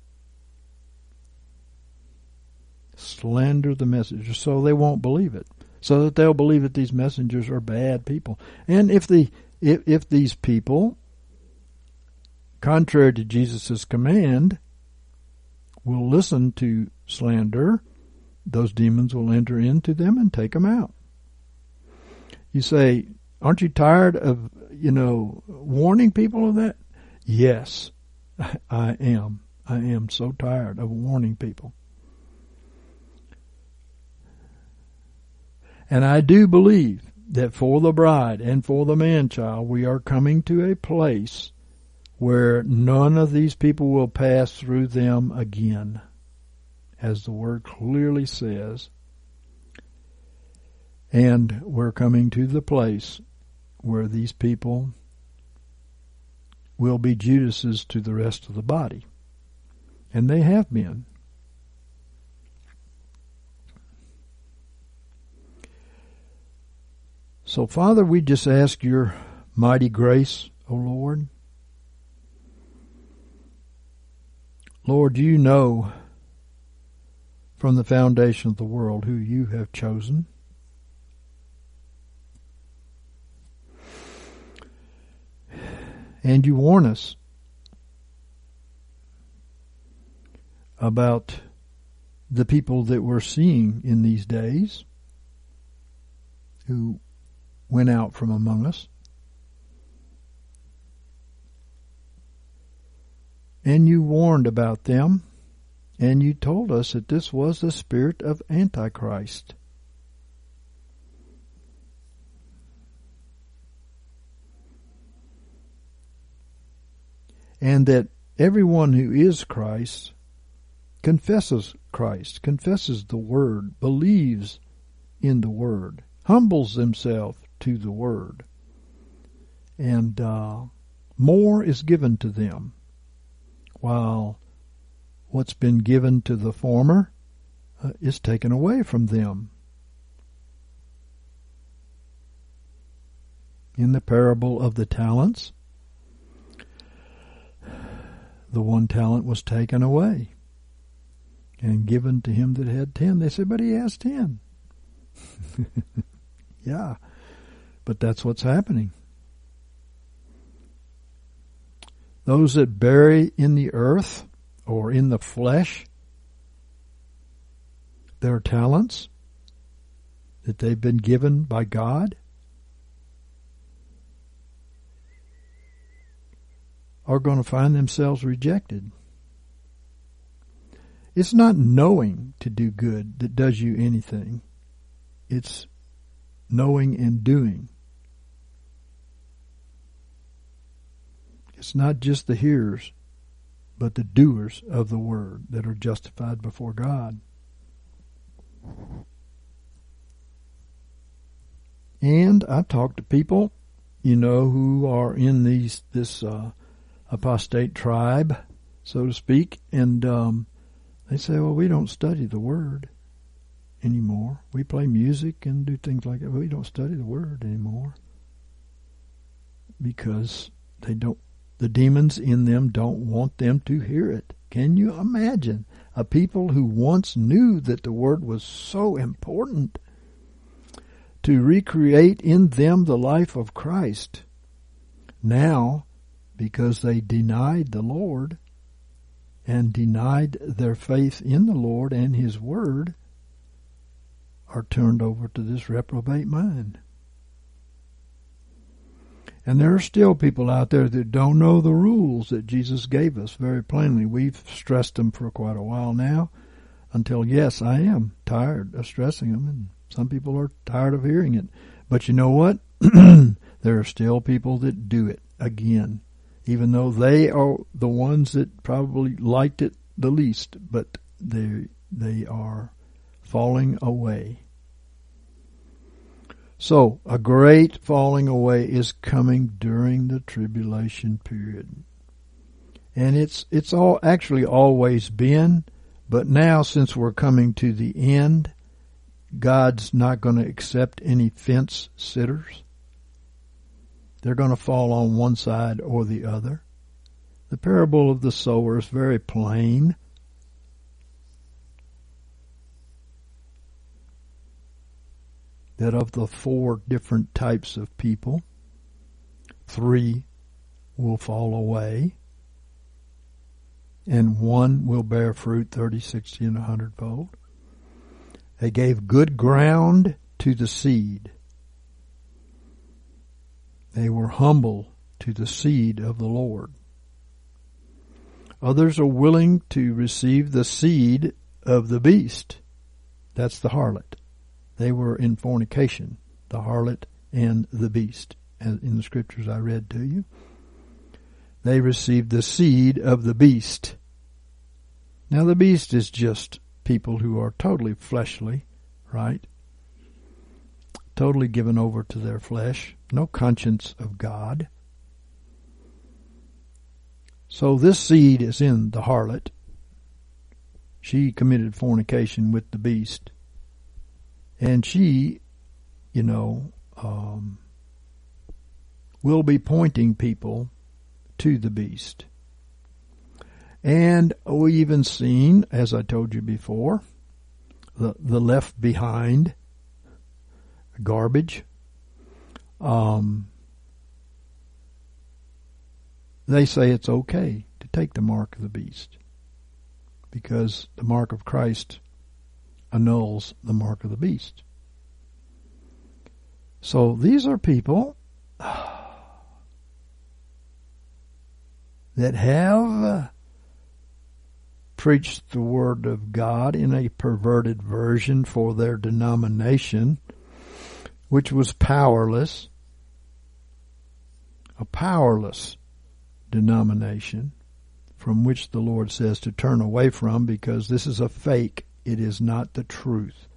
Slander the messengers so they won't believe it. So that they'll believe that these messengers are bad people. And if the if, if these people, contrary to Jesus' command, will listen to slander, those demons will enter into them and take them out. You say, aren't you tired of, you know, warning people of that? Yes, I am. I am so tired of warning people. And I do believe that for the bride and for the man-child, we are coming to a place where none of these people will pass through them again, as the word clearly says. And we're coming to the place where these people will be Judases to the rest of the body. And they have been. So, Father, we just ask your mighty grace, O Lord. Lord, you know from the foundation of the world who you have chosen. And you warn us about the people that we're seeing in these days who went out from among us. And you warned about them, and you told us that this was the spirit of Antichrist. And that everyone who is Christ confesses Christ, confesses the Word, believes in the Word, humbles himself to the Word, and uh, more is given to them, while what's been given to the former uh, is taken away from them. In the parable of the talents, the one talent was taken away and given to him that had ten. They said, but he has ten. Yeah, but that's what's happening. Those that bury in the earth or in the flesh their talents that they've been given by God are going to find themselves rejected. It's not knowing to do good that does you anything. It's knowing and doing. It's not just the hearers, but the doers of the word that are justified before God. And I've talked to people, you know, who are in these this uh, apostate tribe, so to speak, and um, they say, well, we don't study the word anymore. We play music and do things like that, but we don't study the word anymore because they don't. The demons in them don't want them to hear it. Can you imagine a people who once knew that the word was so important to recreate in them the life of Christ? Now, because they denied the Lord and denied their faith in the Lord and His Word, are turned over to this reprobate mind. And there are still people out there that don't know the rules that Jesus gave us very plainly. We've stressed them for quite a while now. until, yes, I am tired of stressing them, and some people are tired of hearing it. But you know what? There are still people that do it again, even though they are the ones that probably liked it the least, but they they are falling away. So, a great falling away is coming during the tribulation period. And it's it's all actually always been, but now since we're coming to the end, God's not going to accept any fence sitters. They're going to fall on one side or the other. The parable of the sower is very plain. That of the four different types of people, three will fall away, and one will bear fruit thirty, sixty, and a hundredfold. They gave good ground to the seed. They were humble to the seed of the Lord. Others are willing to receive the seed of the beast. That's the harlot. They were in fornication, the harlot and the beast, as in the scriptures I read to you. They received the seed of the beast. Now the beast is just people who are totally fleshly, right? Totally given over to their flesh, no conscience of God. So this seed is in the harlot. She committed fornication with the beast. And she, you know, um, will be pointing people to the beast. And we even seen, as I told you before, the, the left behind garbage. Um, they say it's okay to take the mark of the beast because the mark of Christ annuls the mark of the beast. So these are people that have preached the Word of God in a perverted version for their denomination, which was powerless, a powerless denomination from which the Lord says to turn away from because this is a fake. It is not the truth.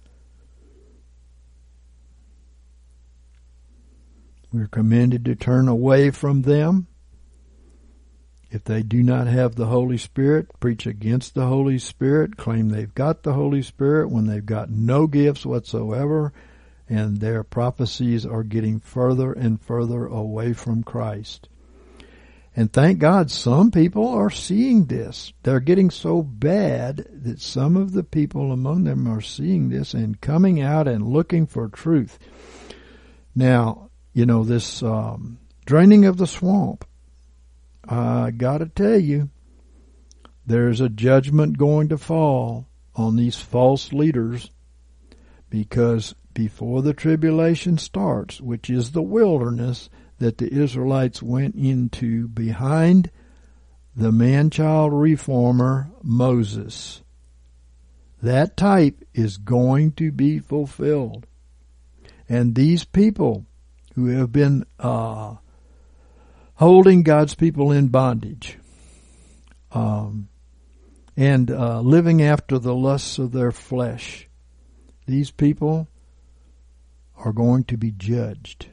We're commanded to turn away from them. If they do not have the Holy Spirit, preach against the Holy Spirit, claim they've got the Holy Spirit when they've got no gifts whatsoever, and their prophecies are getting further and further away from Christ. And thank God some people are seeing this. They're getting so bad that some of the people among them are seeing this and coming out and looking for truth. Now, you know, this um, draining of the swamp, I gotta tell you, there's a judgment going to fall on these false leaders because before the tribulation starts, which is the wilderness that the Israelites went into behind the man-child reformer Moses, that type is going to be fulfilled. And these people who have been uh, holding God's people in bondage um, and uh, living after the lusts of their flesh, these people are going to be judged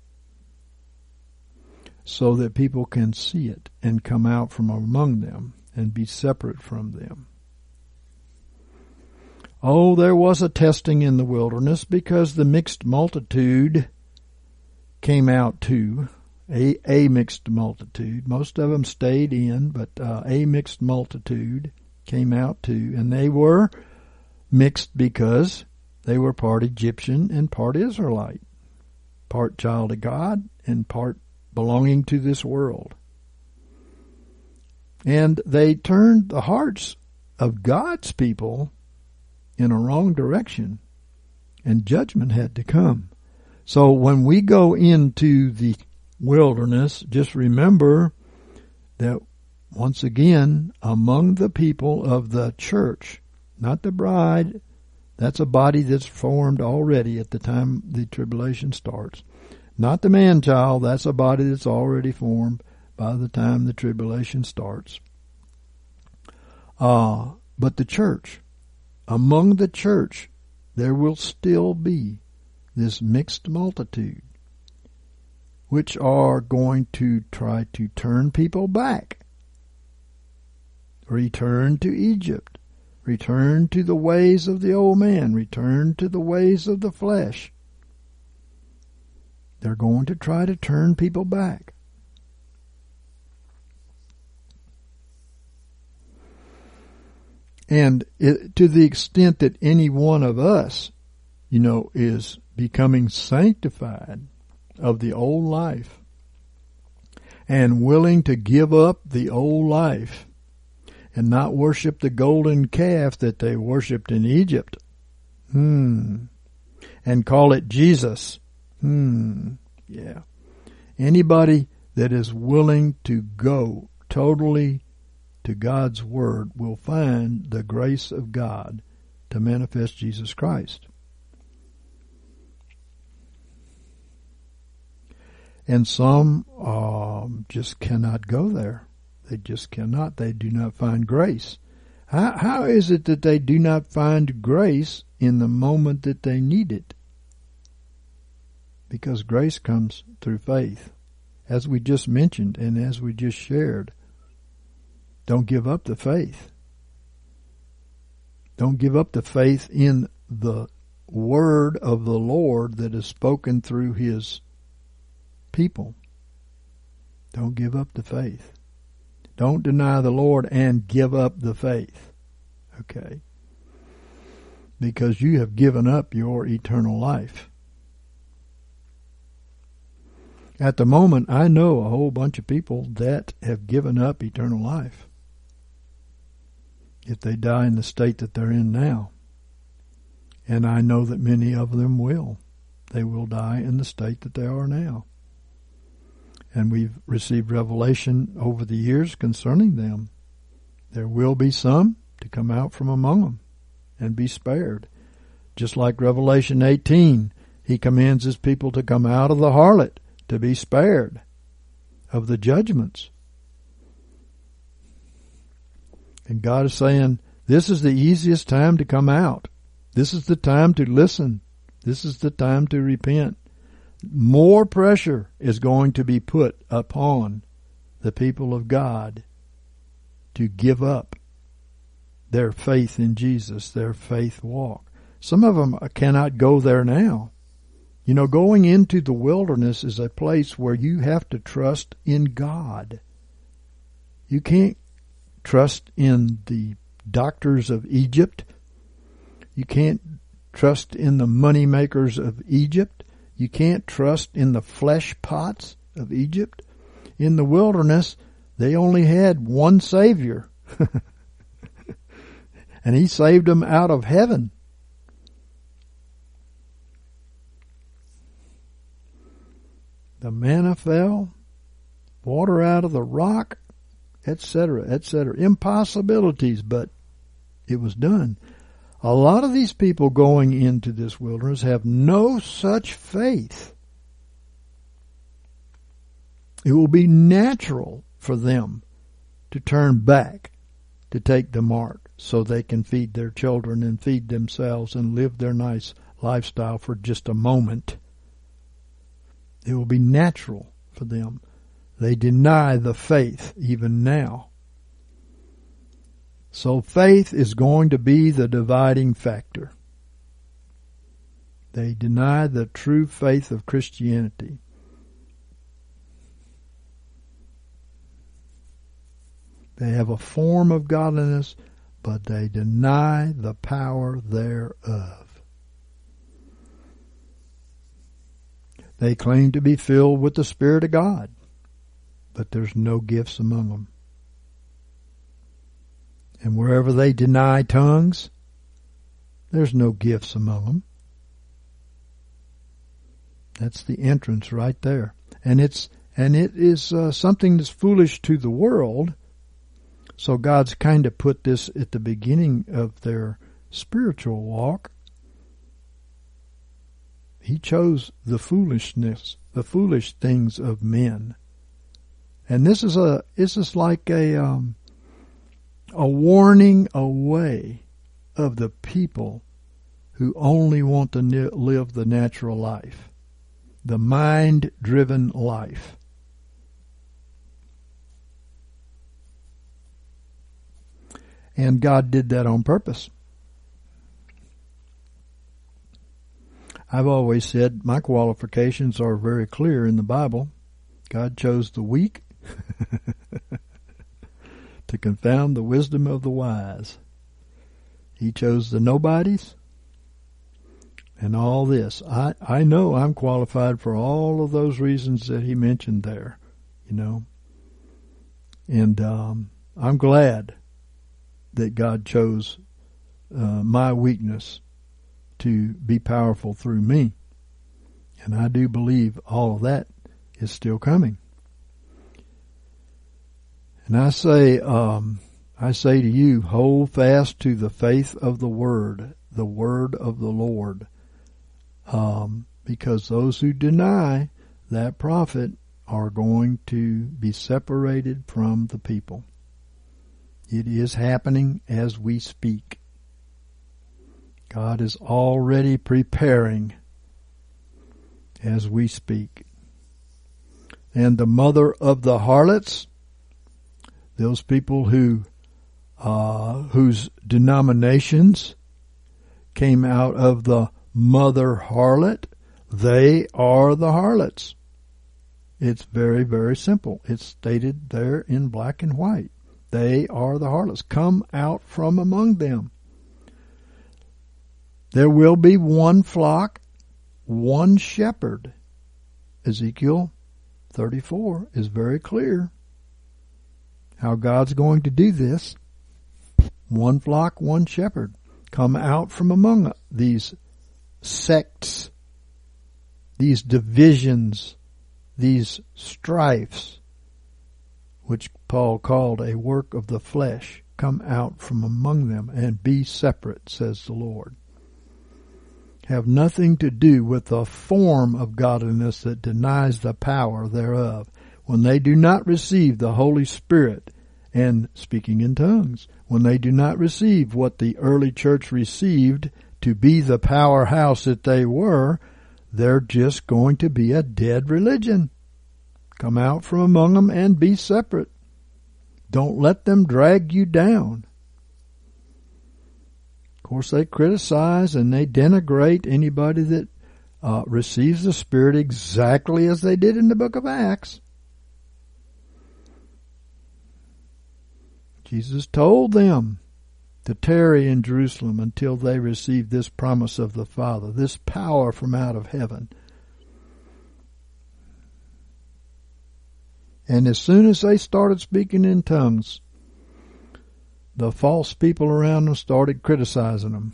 so that people can see it and come out from among them and be separate from them. Oh, there was a testing in the wilderness because the mixed multitude came out too. A, a mixed multitude. Most of them stayed in, but uh, a mixed multitude came out too. And they were mixed because they were part Egyptian and part Israelite. Part child of God and part belonging to this world. And they turned the hearts of God's people in a wrong direction, and judgment had to come. So when we go into the wilderness, just remember that once again, among the people of the church, Not the bride. That's a body that's formed already at the time the tribulation starts. Not the man-child. That's a body that's already formed by the time the tribulation starts. Uh, but the church, among the church, there will still be this mixed multitude, which are going to try to turn people back. Return to Egypt. Return to the ways of the old man. Return to the ways of the flesh. They're going to try to turn people back. And it, to the extent that any one of us, you know, is becoming sanctified of the old life and willing to give up the old life and not worship the golden calf that they worshipped in Egypt, hmm, and call it Jesus, hmm, yeah. Anybody that is willing to go totally to God's Word will find the grace of God to manifest Jesus Christ. And some um, just cannot go there. They just cannot. They do not find grace. How, how is it that they do not find grace in the moment that they need it? Because grace comes through faith, as we just mentioned and as we just shared. Don't give up the faith. Don't give up the faith in the word of the Lord that is spoken through His people. Don't give up the faith. Don't deny the Lord and give up the faith. Okay? Because you have given up your eternal life. At the moment, I know a whole bunch of people that have given up eternal life. If they die in the state that they're in now. And I know that many of them will. They will die in the state that they are now. And we've received revelation over the years concerning them. There will be some to come out from among them and be spared. Just like Revelation eighteen, He commands His people to come out of the harlot to be spared of the judgments. And God is saying, this is the easiest time to come out. This is the time to listen. This is the time to repent. More pressure is going to be put upon the people of God to give up their faith in Jesus, their faith walk. Some of them cannot go there now. You know, going into the wilderness is a place where you have to trust in God. You can't trust in the doctors of Egypt. You can't trust in the money makers of Egypt. You can't trust in the flesh pots of Egypt. In the wilderness, they only had one Savior. And He saved them out of heaven. The manna fell, water out of the rock, et cetera, et cetera. Impossibilities, but it was done. A lot of these people going into this wilderness have no such faith. It will be natural for them to turn back to take the mark so they can feed their children and feed themselves and live their nice lifestyle for just a moment. It will be natural for them. They deny the faith even now. So faith is going to be the dividing factor. They deny the true faith of Christianity. They have a form of godliness, but they deny the power thereof. They claim to be filled with the Spirit of God, but there's no gifts among them. And wherever they deny tongues, there's no gifts among them. That's the entrance right there. And it's and it is uh, something that's foolish to the world. So God's kind of put this at the beginning of their spiritual walk. He chose the foolishness, the foolish things of men. And this is a this is like a um, a warning away of the people who only want to live the natural life, the mind-driven life. And God did that on purpose. I've always said my qualifications are very clear in the Bible. God chose the weak to confound the wisdom of the wise. He chose the nobodies and all this. I, I know I'm qualified for all of those reasons that he mentioned there, you know. And um, I'm glad that God chose uh, my weakness to be powerful through me. And I do believe all of that is still coming. And I say, um, I say to you, hold fast to the faith of the word, the word of the Lord. Um, because those who deny that prophet are going to be separated from the people. It is happening as we speak. God is already preparing as we speak. And the mother of the harlots, those people who uh, whose denominations came out of the mother harlot, they are the harlots. It's very, very simple. It's stated there in black and white. They are the harlots. Come out from among them. There will be one flock, one shepherd. Ezekiel thirty-four is very clear how God's going to do this. One flock, one shepherd. Come out from among these sects, these divisions, these strifes, which Paul called a work of the flesh. Come out from among them and be separate, says the Lord. Have nothing to do with the form of godliness that denies the power thereof. When they do not receive the Holy Spirit and speaking in tongues, when they do not receive what the early church received to be the powerhouse that they were, they're just going to be a dead religion. Come out from among them and be separate. Don't let them drag you down. Of course, they criticize and they denigrate anybody that uh, receives the Spirit exactly as they did in the book of Acts. Jesus told them to tarry in Jerusalem until they receive this promise of the Father, this power from out of heaven. And as soon as they started speaking in tongues, the false people around them started criticizing them.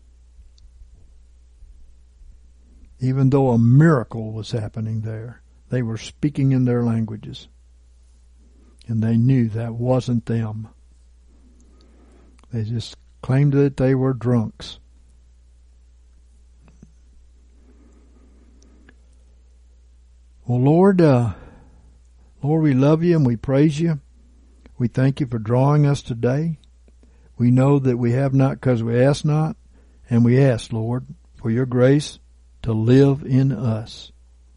Even though a miracle was happening there, they were speaking in their languages. And they knew that wasn't them. They just claimed that they were drunks. Well, Lord, uh, Lord, we love you and we praise you. We thank you for drawing us today. We know that we have not because we ask not, and we ask, Lord, for your grace to live in us,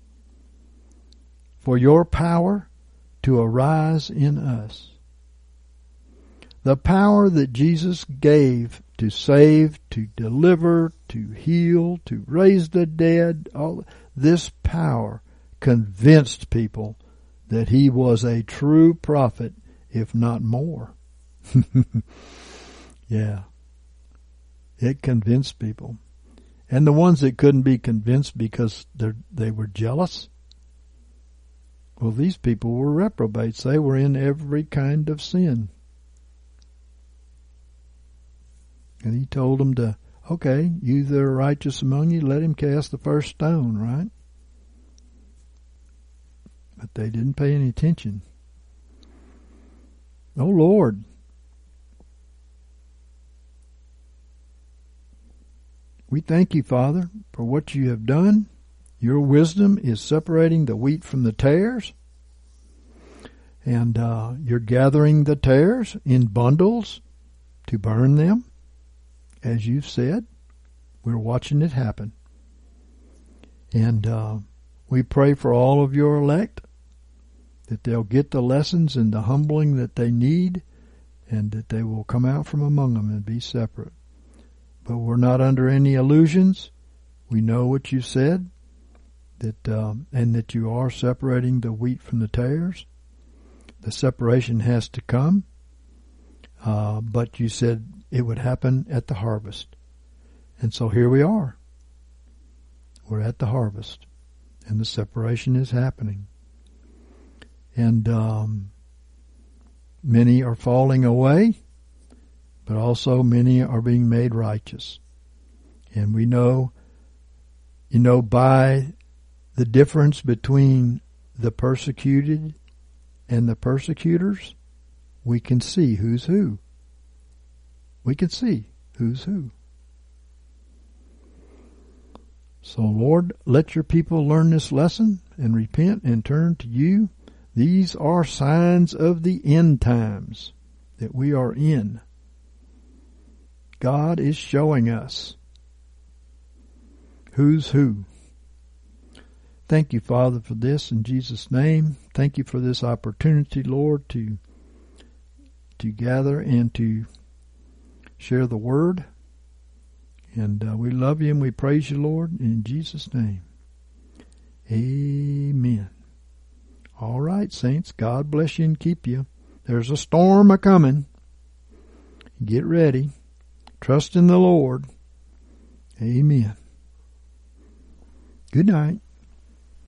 for your power to arise in us. The power that Jesus gave to save, to deliver, to heal, to raise the dead, all this power convinced people that he was a true prophet, if not more. Yeah. It convinced people. And the ones that couldn't be convinced because they were jealous, well, these people were reprobates. They were in every kind of sin. And he told them to, okay, you that are righteous among you, let him cast the first stone, right? But they didn't pay any attention. Oh, Lord. We thank you, Father, for what you have done. Your wisdom is separating the wheat from the tares. And uh, you're gathering the tares in bundles to burn them, as you've said. We're watching it happen. And uh, we pray for all of your elect, that they'll get the lessons and the humbling that they need, and that they will come out from among them and be separate. But we're not under any illusions. We know what you said, that um, and that you are separating the wheat from the tares. The separation has to come, uh, but you said it would happen at the harvest. And so here we are. We're at the harvest, and the separation is happening. And um, many are falling away, but also many are being made righteous. And we know, you know, by the difference between the persecuted and the persecutors, we can see who's who. We can see who's who. So, Lord, let your people learn this lesson and repent and turn to you. These are signs of the end times that we are in. God is showing us who's who. Thank you, Father, for this in Jesus' name. Thank you for this opportunity, Lord, to to gather and to share the word. And uh, we love you and we praise you, Lord, in Jesus' name. Amen. All right, saints, God bless you and keep you. There's a storm a-coming. Get ready. Trust in the Lord. Amen. Good night.